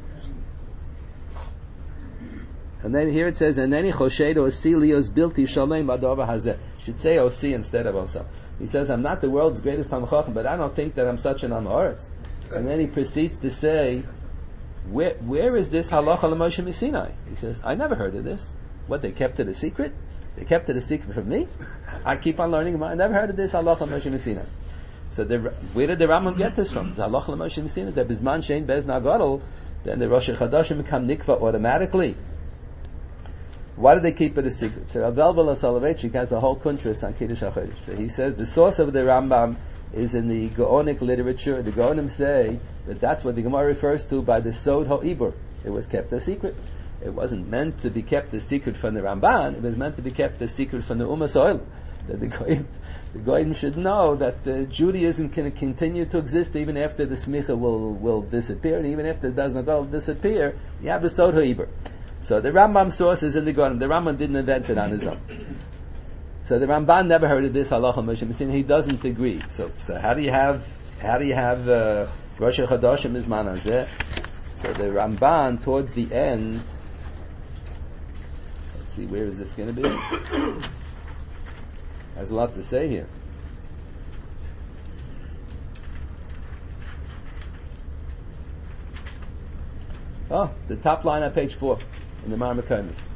S1: And then here it says, and then choshed osi lios bilti shalem medover hazeh. Should say osi instead of osa. He says, I'm not the world's greatest Talmid Chacham, but I don't think that I'm such an Am Haaretz. And then he proceeds to say, where where is this halacha l'Moshe Misinai? He says, I never heard of this. What, they kept it a secret? They kept it a secret from me? I keep on learning. I never heard of this halacha l'Moshe Misinai. So the, where did the Rambam get this from? It's halacha l'Moshe Misinai. The bizman shein bez nagadol, then the Rosh Chadashim become nikva automatically. Why did they keep it a secret? So Rav Elvel Soloveitchik has a whole kuntras on Kiddush HaChodesh. So he says the source of the Rambam is in the Gaonic literature. The Gaonim say that that's what the Gemara refers to by the Sod HaIbur. It was kept a secret. It wasn't meant to be kept a secret from the Ramban. It was meant to be kept a secret from the Umas Oil. That the Goyim, the Goyim should know that uh, Judaism can continue to exist even after the Smicha will, will disappear, and even after it does not all disappear, you have the Sod HaIbur. So the Rambam source is in the Gaonim. The Rambam didn't invent it on his own. So the Ramban never heard of this halacha Moshe Misinai. He doesn't agree. So, so how do you have how do you have uh, Rosh Chodashim Mizman Hazeh? So the Ramban towards the end. Let's see, where is this going to be? Has a lot to say here. Oh, the top line on page four in the Marmakaimis.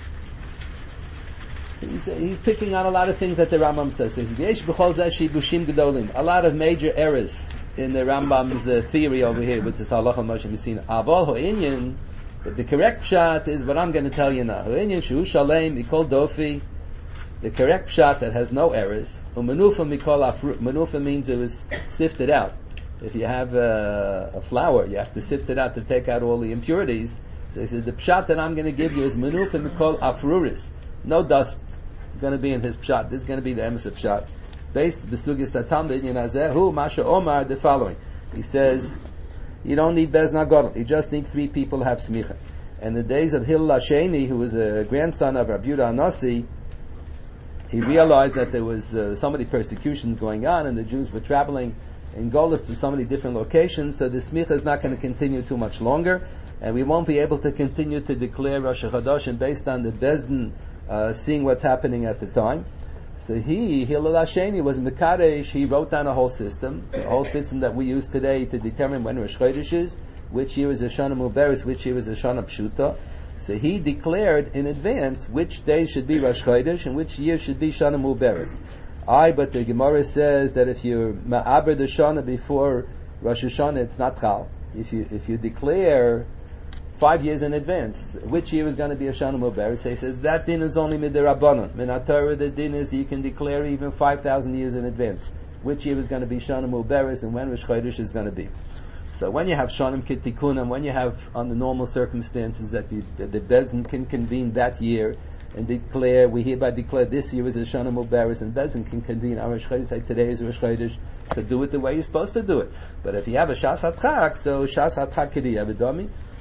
S1: He's, he's picking out a lot of things that the Rambam says. He says, a lot of major errors in the Rambam's uh, theory over here with this halacha Moshe Misinai. Aval ho'inyan, but the correct shot is what I'm going to tell you now. Ho'inyan shu shalem mikol dofi. The correct shot that has no errors. U'menufa mikol afru. Menufa means it was sifted out. If you have a, a flour, you have to sift it out to take out all the impurities. So he says, the pshat that I'm going to give you is menuf and mikol afruris. No dust is going to be in his pshat. This is going to be the emes of pshat. Based besugis satam b'inyan hazeh hu masha omar, the following. He says, you don't need bez nagodl. You just need three people to have smicha. And the days of Hillel Hasheni, who was a grandson of Rabbi Yehuda Anasi, he realized that there was uh, so many persecutions going on, and the Jews were traveling in Golis to so many different locations, so the smicha is not going to continue too much longer, and we won't be able to continue to declare Rosh Chodashim based on the Bezdin uh, seeing what's happening at the time. So he, Hillel Hasheni, was Mekadesh. He wrote down a whole system, a whole system that we use today to determine when Rosh Chodesh is, which year is a Shana Muberes, which year is a Shana Pshuta. So he declared in advance which day should be Rosh Chodesh and which year should be Shana Muberes. I, but the Gemara says that if you're ma'aber the Shana before Rosh Hashanah, it's not chal. If you if you declare five years in advance which year is going to be a Shana Muberes, so he says that din is only midirabbanon. Min haTorah, the din is you can declare even five thousand years in advance which year is going to be Shana Muberes and when Rosh Chodesh is going to be. So when you have Shanim Kitikunim, when you have on the normal circumstances that the, the, the Bezin can convene that year and declare, we hereby declare this year is a Shana Muberes, and Bezin can convene our Rosh Chodesh, say today is Rosh Chodesh, so do it the way you're supposed to do it. But if you have a Shas HaTchak, so Shas HaTchak K'di Avidami,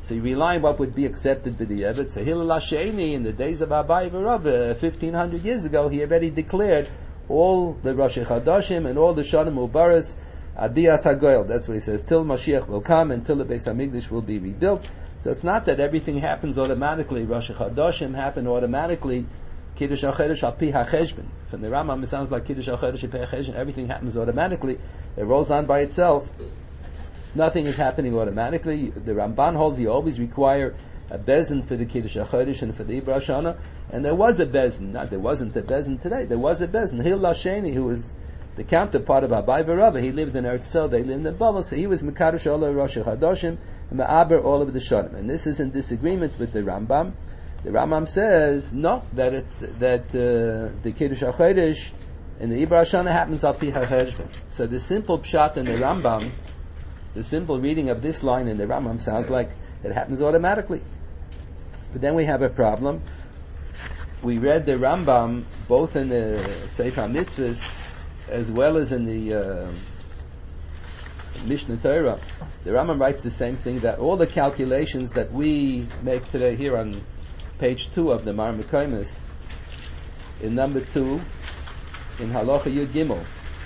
S3: So you rely on what would be accepted by the Yevet. So Hillel HaSheni, in the days of Abai V'Rabba, fifteen hundred years ago, he already declared all the Rosh Chodashim and all the Shanim Ubaris, Adiyas HaGoyel. That's what he says, till Mashiach will come and till the Beis HaMikdash will be rebuilt. So it's not that everything happens automatically. Rosh Chodashim happen automatically. Kiddush HaChedesh al pi HaCheshbon. From the Rambam, it sounds like Kiddush HaChedesh al pi HaCheshbon. Everything happens automatically. It rolls on by itself. Nothing is happening automatically. The Ramban holds you always require a bezin for the Kiddush HaChedesh and for the Ibra Shana. And there was a bezin. Not there wasn't a bezin today. There was a bezin. Hillel HaSheni, who was the counterpart of Abai V'Rabba, he lived in Eretz Yisrael, they lived in Babel, so he was Mekadosh Olah Rosh Chodashim and Ma'aber all of the Shanim. And this is in disagreement with the Rambam. The Rambam says no, that it's that uh, the Kiddush HaChedesh and the Ibra Shana happens al pi HaCheshbon. So the simple pshat in the Rambam, the simple reading of this line in the Rambam sounds like it happens automatically. But then we have a problem. We read the Rambam both in the Sefer HaMitzvahs as well as in the uh, Mishnah Torah. The Rambam writes the same thing, that all the calculations that we make today here on page two of the Mar Mekaymis, in number two, in Halacha Yud Gimel,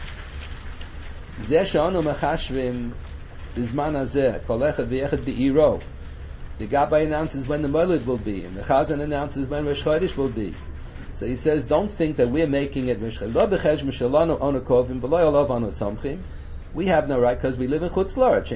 S3: Zeh she'anu mechashvim bizman hazeh, kol echad v'echad be'iro. The Gabbai announces when the Molid will be, and the Chazan announces when Rosh Chodesh will be. So he says, don't think that we're making it. We have no right because we live in Chutz La'aretz.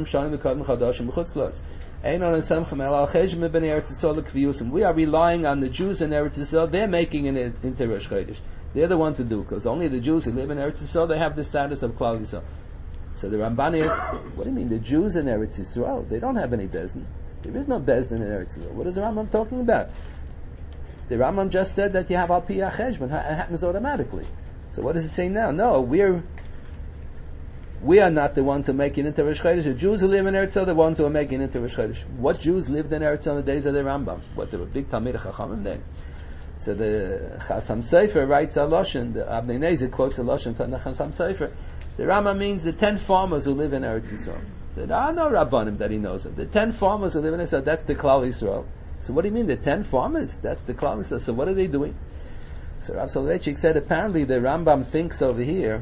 S3: We are relying on the Jews in Eretz Yisrael. They're making it into Rosh Chodesh. They're the ones who do, because only the Jews who live in Eretz Yisrael, they have the status of Klal Yisrael. So the Ramban is, what do you mean, the Jews in Eretz Yisrael? They don't have any Bezdin. There is no Bezdin in Eretz Yisrael. What is the Rambam talking about? The Rambam just said that you have al pi HaCheshbon. It happens automatically. So what does it say now? No, we're we are not the ones who make it into Rosh Chodesh. The Jews who live in Eretz Yisrael are the ones who are making it into Rosh Chodesh. What Jews lived in Eretz Yisrael in the days of the Rambam? What, there were big Talmidei Chachamim then? So the Chasam Sofer writes a Lashon, the Abnei Nezer quotes a Lashon from the Chasam Sofer. The Rambam means the ten farmers who live in Eretz Yisrael. There are no Rabbanim that he knows of. The ten farmers who live in Eretz Yisrael, that's the Klal Yisrael. So what do you mean, the ten farmers? That's the Klal Yisrael. So what are they doing? So Rav Soloveitchik said apparently the Rambam thinks over here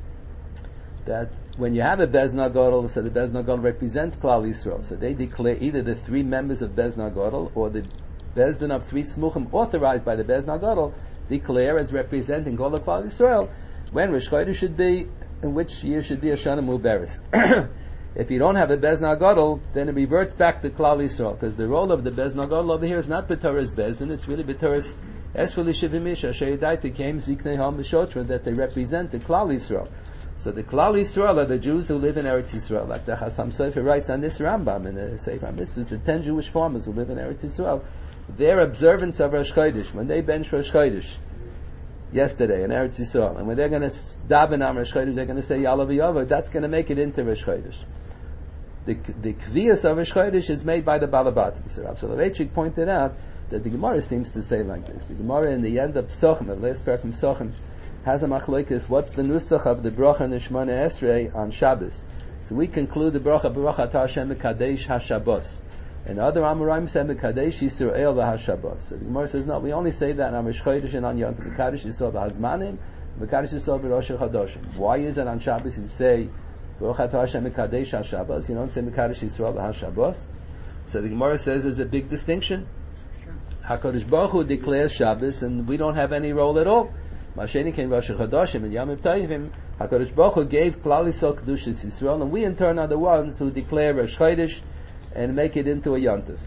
S3: that when you have a Bez Nagadol, so the Bez Nagadol represents Klal Yisrael. So they declare either the three members of Bez Nagadol or the Bezdin of three Smuchim authorized by the Bez Nagadol declare as representing all the Klal Yisrael when Rosh Chodesh should be, in which year should be a Shana Muberes. If you don't have a Bez Nagadol, then it reverts back to Klal Yisrael, because the role of the Bez Nagadol over here is not B'Torah's Bezdin, it's really B'Torah's Esfeli Shivimish, Asher Yedai came Ziknei Ham B'Shotra, that they represent the Klal Yisrael. So the Klal Yisrael are the Jews who live in Eretz Yisrael, like the Chasam Sofer writes on this Rambam in the Sefer HaMitzvahs, the ten Jewish farmers who live in Eretz Yisrael, their observance of Rosh Chodesh, when they bench Rosh Chodesh yesterday in Eretz Yisrael, and when they're going to daven on Rosh Chodesh, they're going to say Yalav Yavo, that's going to make it into Rosh Chodesh. The the Kviyas of Rosh Chodesh is made by the Balabatim. So Rav Soloveitchik pointed out that the Gemara seems to say like this. The Gemara in the end of Psochim, the last parak from Psochim, has a machlokes. What's the nusach of the bracha and the Shemona Esrei on Shabbos? So we conclude the bracha Baruch Atah Hashem Mekadesh HaShabbos. And other Amoraim say Mekadesh Yisrael VaHaShabbos. So the Gemara says no, we only say that on Rosh Chodesh and on Yom Tov. Mekadesh Yisrael VaHazmanim, Mekadesh Yisrael VaRosh Chodashim. Why is it on Shabbos you say Baruch Atah Hashem Mekadesh HaShabbos? You don't say Mekadesh Yisrael VaHaShabbos. So the Gemara says there's a big distinction. HaKadosh Baruch Hu declares Shabbos, and we don't have any role at all. Masheni came Rosh Chodashim and Yom Tovim. HaKadosh Baruch Hu gave Klal Yisrael Kedushas Yisrael, and we in turn are the ones who declare Rosh Chodesh and make it into a Yom Tov.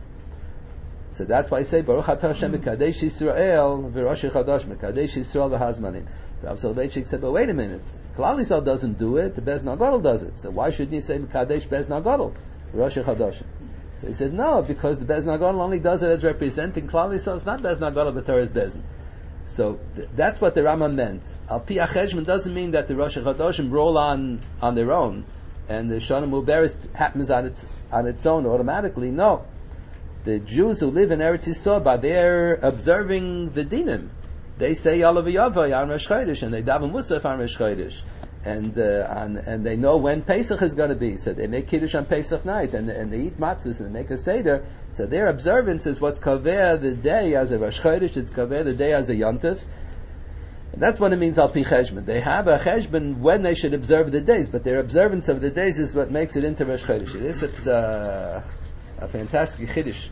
S3: So that's why I say Baruch Atah Hashem Mekadesh Yisrael v'Rosh Chodesh Mekadesh Yisrael v'Hazmanim. Rav Soloveitchik said, but wait a minute, Klal Yisrael doesn't do it, the Bez Nagadol does it. So why shouldn't you say Mekadesh Bez Nagadol, Rosh Chodesh? So he said, no, because the Bez Nagadol only does it as representing Klal Yisrael. It's not Bez Nagadol, but Torah's Bezin. So th- that's what the Rambam meant. Al Pi HaCheshbon doesn't mean that the Rosh Chodesh roll on on their own, and the Shana Muberes happens on its on its own automatically. No, the Jews who live in Eretz Yisrael, they're observing the dinim. They say Yalav Yavai on Rosh Chodesh, and they daven Musaf on Rosh Chodesh, and uh, and and they know when Pesach is going to be, so they make Kiddush on Pesach night, and and they eat matzahs and they make a seder. So their observance is what's kaver the day as a Rosh Chodesh, it's kaver the day as a Yontif. And that's what it means al pi cheshbon. They have a cheshbon when they should observe the days, but their observance of the days is what makes it into Rosh Chodesh. This is uh, a fantastic chiddush.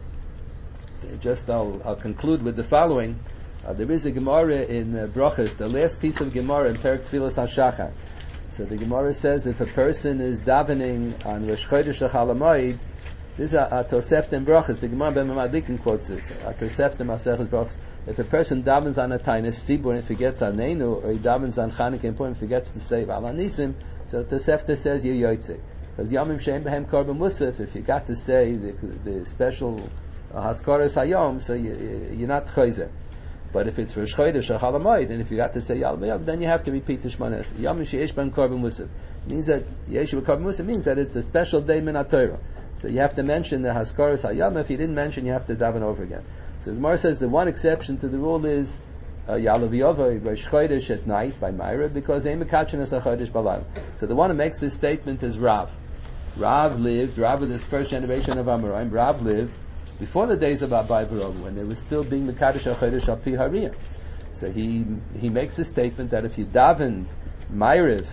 S3: Just I'll, I'll conclude with the following. Uh, there is a Gemara in uh, Brachas, the last piece of Gemara in Perek Tfilas HaShachar. So the Gemara says if a person is davening on Rosh Chodesh Chol Hamoed, this is a, a Tosefta in Brachas. The Gemara Ben Mamadikin quotes this. A Tosefta Masechet Brachas. If a person davens on a Tainis Sibur and forgets on Neinu, or he davens on Chanukah and forgets to say Al Anisim, so Tosefta says you Yotzei. Because Yomim Shein Behem Korban Musaf, if you got to say the, the special uh, Haskaras Hayom, so you, you're not Chayzer. But if it's Rosh Chodesh or Chol Hamoed, and if you got to say Yal B'Yav, then you have to repeat the Shemona Esrei. Yom Sheyesh Ben Korban Musaf means that Yesh Korban Musaf means that it's a special day min HaTorah. So you have to mention the Haskaras Hayom. If you didn't mention, you have to daven over again. So the Gemara says the one exception to the rule is Yal B'Yav Rosh Chodesh at night by Meirah, because Ein Mekatchen Es HaChodesh B'Layla. So the one who makes this statement is Rav. Rav lived. Rav was the first generation of Amoraim. Rav lived before the days of Abai Barov, when they were still being Mekadosh HaChodesh Al Pi Hariyah. So he he makes a statement that if you davened Ma'ariv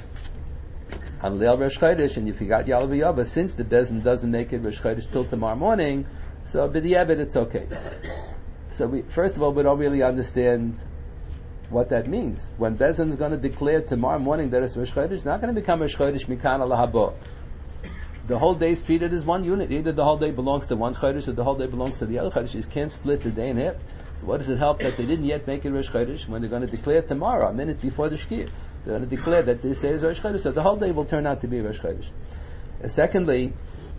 S3: on Leil Rosh Chodesh and you forgot Yal V'Yava, since the Bezin doesn't make it Rosh Chodesh till tomorrow morning, so b'di'evet it's okay. So we, first of all, we don't really understand what that means. When Bezin is going to declare tomorrow morning that it's Rosh Chodesh, it's not going to become Rosh Chodesh Mikan Ala Haba. The whole day is treated as one unit. Either the whole day belongs to one Chodesh or the whole day belongs to the other Chodesh. You can't split the day in half. So what does it help that they didn't yet make it Rosh Chodesh when they're going to declare tomorrow, a minute before the Shkia? They're going to declare that this day is Rosh Chodesh, so the whole day will turn out to be Rosh Chodesh. And secondly,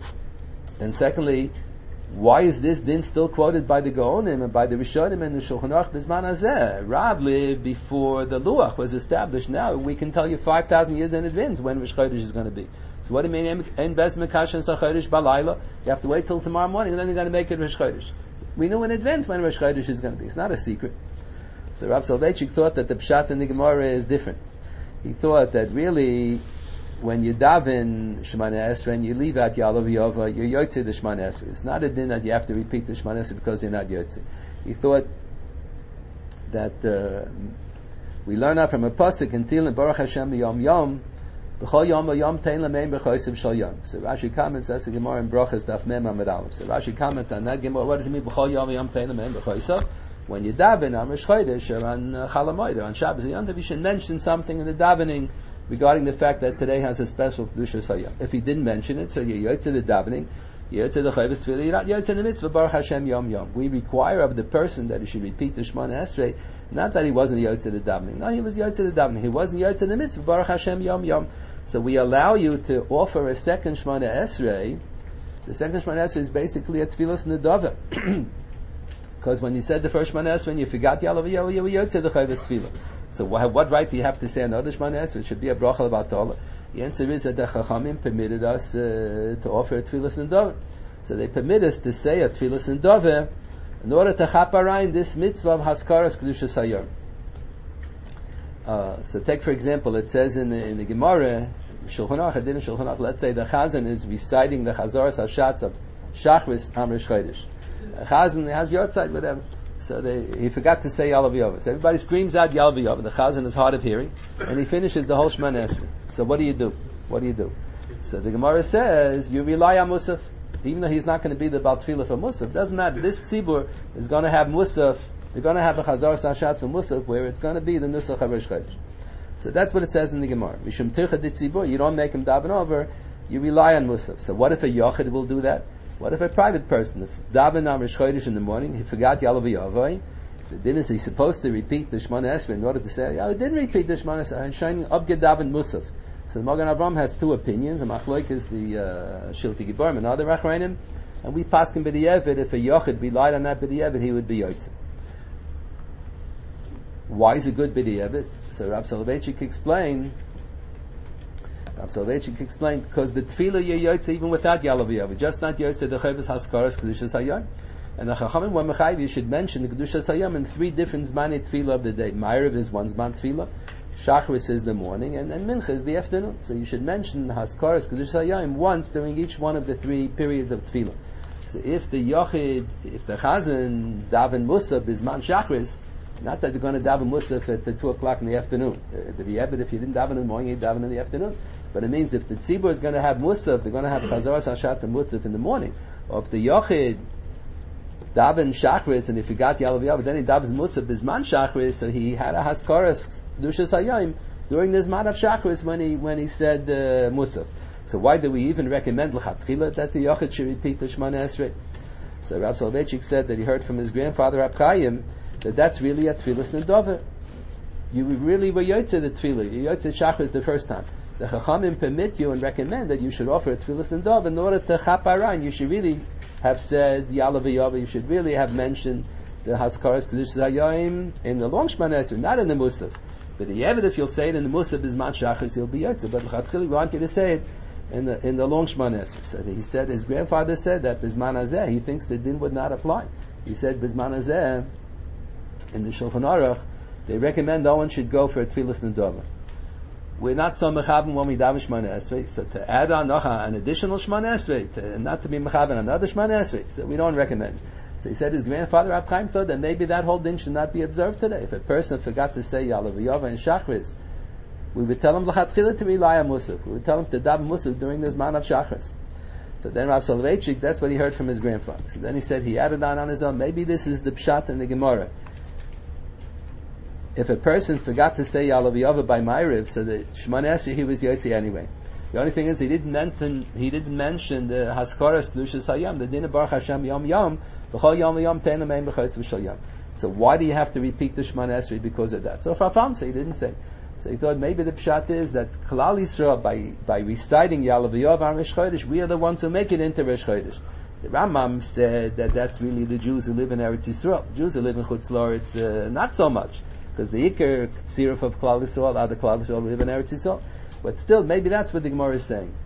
S3: and secondly, why is this din still quoted by the Gaonim and by the Rishonim and the Shulchan Aruch Bizman Hazeh? Rav lived before the Luach was established. Now we can tell you five thousand years in advance when Rosh Chodesh is going to be. So what do you mean? En bez mekashen sachodesh balayla. You have to wait till tomorrow morning, and then you're going to make it Rosh Chodesh. We knew in advance when Rosh Chodesh is going to be. It's not a secret. So Rav Soloveitchik thought that the pshat in the Gemara is different. He thought that really, when you daven Shemana Esrei and you leave out Yalav Yova, you're Yotze the Shemana Esrei. It's not a din that you have to repeat the Shemana Esrei because you're not Yotze. He thought that uh, we learn out from a pasuk in Tehillim Baruch Hashem Yom Yom. So Rashi comments, that's the Gemara in Brachas Daf Mem Amud Aleph. So Rashi comments on that Gemara, what does it mean? B'chol yom yom tein l'meim b'chosav? When you daven on Rosh Chodesh or on Chol Hamoed or on Shabbos Yontif, you should mention something in the davening regarding the fact that today has a special Kedusha Sayam. If he didn't mention it, so you're Yotze the davening, you're Yotze the Chayvus Tefillah, you're not Yotze the mitzvah Baruch Hashem Yom Yom. We require of the person that he should repeat the Shemona Esrei, not that he wasn't Yotze the davening. No, he was Yotze the davening. He wasn't Yotze the mitzvah Baruch Hashem Yom Yom. So we allow you to offer a second Shemona Esrei. The second Shemona Esrei is basically a Tfilas Nedava. Because when you said the first Shemona Esrei, when you forgot Yalav Yalav, you were Yotze the Chayvus Tefillah. So what, what right do you have to say another Shemona Esrei? It should be a bracha about Torah. The answer is that the Chachamim permitted us uh, to offer a Tfilas Nedava. So they permit us to say a Tfilas Nedava in order to chaparain this mitzvah of Haskaras Kedusha Sayom. Uh, so take for example, it says in the, in the Gemara, Shulchan Aruch, Hadin Shulchan Aruch, let's say the Chazan is reciting the Chazaras Hashatz of Shachris Am Rosh Chodesh. The Chazan has Yotzeit with him, so they, he forgot to say Yalav Yova. So everybody screams out Yalav Yova. The Chazan is hard of hearing, and he finishes the whole Shemana Esrei. So what do you do? What do you do? So the Gemara says you rely on Musaf, even though he's not going to be the Bal Tefillah for Musaf. Doesn't matter. This tzibur is going to have Musaf. They're going to have a Chazar Sashatz from Musaf where it's going to be the Nusach of Rosh Chodesh. So that's what it says in the Gemara. Mishum tircha ditzibur, you don't make him daven over, you rely on Musaf. So what if a Yochid will do that? What if a private person, if daven on Rosh Chodesh in the morning, he forgot Yalav Yavai, the din is he's supposed to repeat the Shemona Esrei in order to say, yeah, he didn't repeat the Shemona Esrei, and showing Abged daven Musaf. So the Magen Avraham has two opinions, a Machloik is the uh, Shilti Giborim and other Achreinim, and we pass him b'di'evid, if a Yochid relied on that b'di'evid, he would be Yotze. Why is it good b'di'evet? So Rav Soloveitchik explained. Rav Soloveitchik explained because the tefillah you yotze even without Yalav Yava, just not yotze the Chayvus Haskaras Kedusha Sayom. And the Chachamim were mechayiv you should mention the Kedusha Sayom in three different zmani tefillah of the day. Ma'ariv is one zman tefillah, Shachris is the morning, and, and Mincha is the afternoon. So you should mention Haskaras Kedush Hayayim once during each one of the three periods of Tefillah. So if the Yochid, if the Chazan daven Musaf Bizman Shachris, not that they're going to daven Musaf at the two o'clock in the afternoon. Uh, but yeah, but if you didn't daven in the morning, you daven in the afternoon. But it means if the Tzibur is going to have Musaf, they're going to have Chazaras Hashatz and Musaf in the morning. Or if the Yochid daven Shachris, and if he got Yalav Yav, then he davens Musaf Bizman Shachris, so he had a Haskaras Kedushas Hayayim during the Zman of Shachris when he when he said uh, Musaf. So why do we even recommend l'chatchila that the Yochid should repeat the Shemona Esrei? So Rav Soloveitchik said that he heard from his grandfather Rab Chaim that that's really a Tfilas Nedova. You really were Yotze the Tfilah. You Yotze Shachris the first time. The Chachamim permit you and recommend that you should offer a Tfilas Nedova in order to chap arayin. You should really have said Yalav Yava. You should really have mentioned the Haskaras Kedushas Hayayim in the long Shemona Esrei, not in the Musaf. But the Yevid, if you'll say it in the Musaf Bizman Shachris, you'll be Yotze. But l'chatchila we want you to say it in the in the long Shemona Esrei. So he said his grandfather said that Bizman Hazeh, he thinks the din would not apply. He said Bizman Hazeh in the Shulchan Aruch they recommend no one should go for a Tfilas Nedova. We're not so mechaben when we daven Shemona Esrei. So to add on noch an additional Shemona Esrei, to, not to be mechaben another Shemona Esrei, so we don't recommend. So he said his grandfather Rab Chaim thought that maybe that whole din should not be observed today. If a person forgot to say Yalav Yava and Shachris, we would tell him l'chatchila to rely on Musaf. We would tell him to daven Musaf during the Zman of Shachris. So then Rav Soloveitchik, that's what he heard from his grandfather. So then he said he added on on his own, maybe this is the Pshat in the Gemara. If a person forgot to say Yalav Yava by Ma'ariv, so the Shemona Esrei he was Yotze anyway. The only thing is he didn't mention he didn't mention the Haskaras Kedushas Hayayim, the Din of Baruch Hashem Yom Yom, B'chol Yom Yom Teinu Meim B'chos V'Shal Yom. So why do you have to repeat the Shemona Esrei because of that? So Rafam said he didn't say. So he thought maybe the pshat is that Klal Yisrael, by by reciting Yalav Yov on Rosh Chodesh, we are the ones who make it into Rosh Chodesh. The Rambam said that that's really the Jews who live in Eretz Yisrael. Jews who live in Chutz La'aretz, uh, not so much, because the Iker Tziruf of Klal Yisrael are the Klal Yisrael who live in Eretz Yisrael. But still, maybe that's what the Gemara is saying.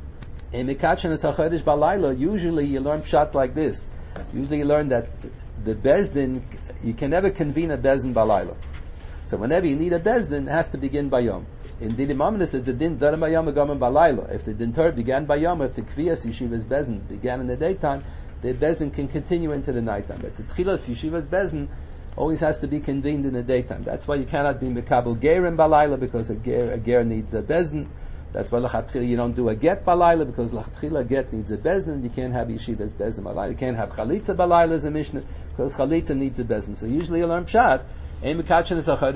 S3: In Mikachan and Sachodesh Balayla, usually you learn pshat like this. Usually you learn that the Bezdin, you can never convene a Bezdin Balayla. So whenever you need a bezdin, it has to begin by yom. In Dinim Aminus, it's a din darim by yom agamen balayla. If the din Torah began by yom, if the kviyas yeshiva's bezdin began in the daytime, the bezdin can continue into the nighttime. But the tchilas yeshiva's bezdin always has to be convened in the daytime. That's why you cannot be mekabel gerim balayla, because a ger, a ger needs a bezdin. That's why lachatchila you don't do a get balayla, because lachatchila get needs a bezdin. You can't have yeshiva's bezdin balayla. You can't have chalitza balayla as a mishnah, because chalitza needs a bezdin. So usually you learn pshat. Who does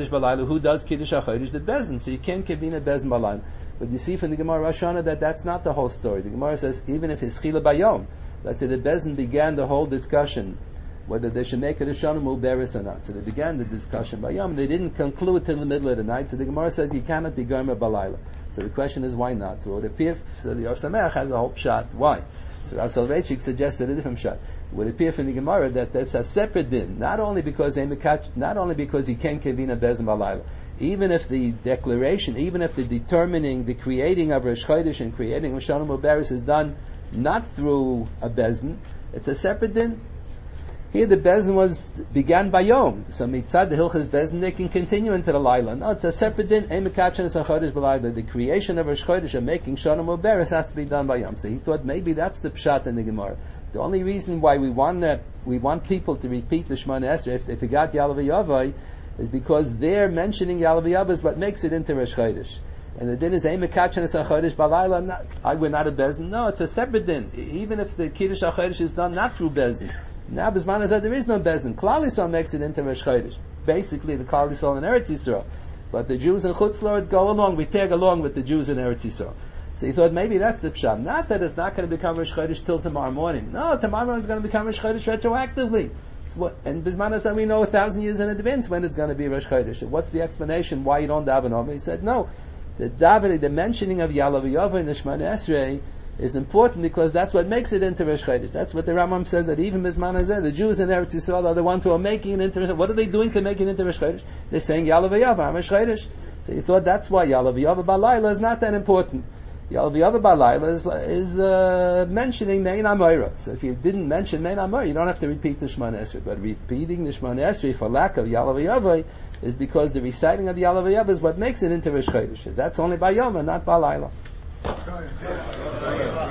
S3: Kiddush HaChodesh? The Bezin. So you can't convene a Bezin Balayla. But you see from the Gemara Rosh Hashanah that that's not the whole story. The Gemara says even if it's Chila Bayom, let's say the Bezin began the whole discussion whether they should make it a Shana Muberis or not. So they began the discussion by Yom. They didn't conclude till the middle of the night. So the Gemara says you cannot be Gomer Balayla. So the question is why not? So it appears, so the Yosemech has a whole shot. Why? So Rav Soloveitchik suggested a different shot. It would appear from the Gemara that that's a separate din, not only because not only because he can't convene a bezin balayla, even if the declaration, even if the determining, the creating of Rosh Chodesh and creating Shana Muberis is done not through a bezin, it's a separate din. Here the bezin was began by yom, so mitzad the hilchas bezin they can continue into the laila. No, it's a separate din. The creation of Rosh Chodesh and making Shana Muberis has to be done by yom. So he thought maybe that's the pshat in the Gemara. The only reason why we want uh, we want people to repeat the Shemona Esrei if they forgot Yalav Yavai is because they're mentioning Yalav Yavai is what makes it into Rosh Chodesh. And the din is Ein Mekachan Es HaChodesh Balayla. I we're not a bezin. No, it's a separate din. Even if the Kiddush HaChodesh is done not through bezin. Now Bisman said there is no bezin. Klal Yisrael makes it into Rosh Chodesh. Basically, the Klal Yisrael in Eretz Yisrael. But the Jews in Chutz La'aretz go along. We tag along with the Jews in Eretz Yisrael. So he thought maybe that's the pshat. Not that it's not going to become Rosh Chodesh till tomorrow morning. No, tomorrow morning is going to become Rosh Chodesh retroactively. So what, and Bisman said we know a thousand years in advance when it's going to be Rosh Chodesh. What's the explanation why you don't daven over? He said no. The davening, the mentioning of Yalav Yavai in the Shemona Esrei is important because that's what makes it into Rosh Chodesh. That's what the Rambam says that even Bisman said the Jews in Eretz Yisrael are the ones who are making it into Rosh Chodesh. What are they doing to make it into Rosh Chodesh? They're saying Yalav Yavai Rosh Chodesh. So he thought that's why Yalav Yavai Balayla is not that important. Yalav Balayla is, is uh, mentioning Mein Amoira. So if you didn't mention Mein Amoira, you don't have to repeat the Shemona Esrei. But repeating the Shemona Esrei for lack of Yalav Yavai is because the reciting of Yalav Yavai is what makes it into Rosh Chodesh. That's only by Yom and not by Laila.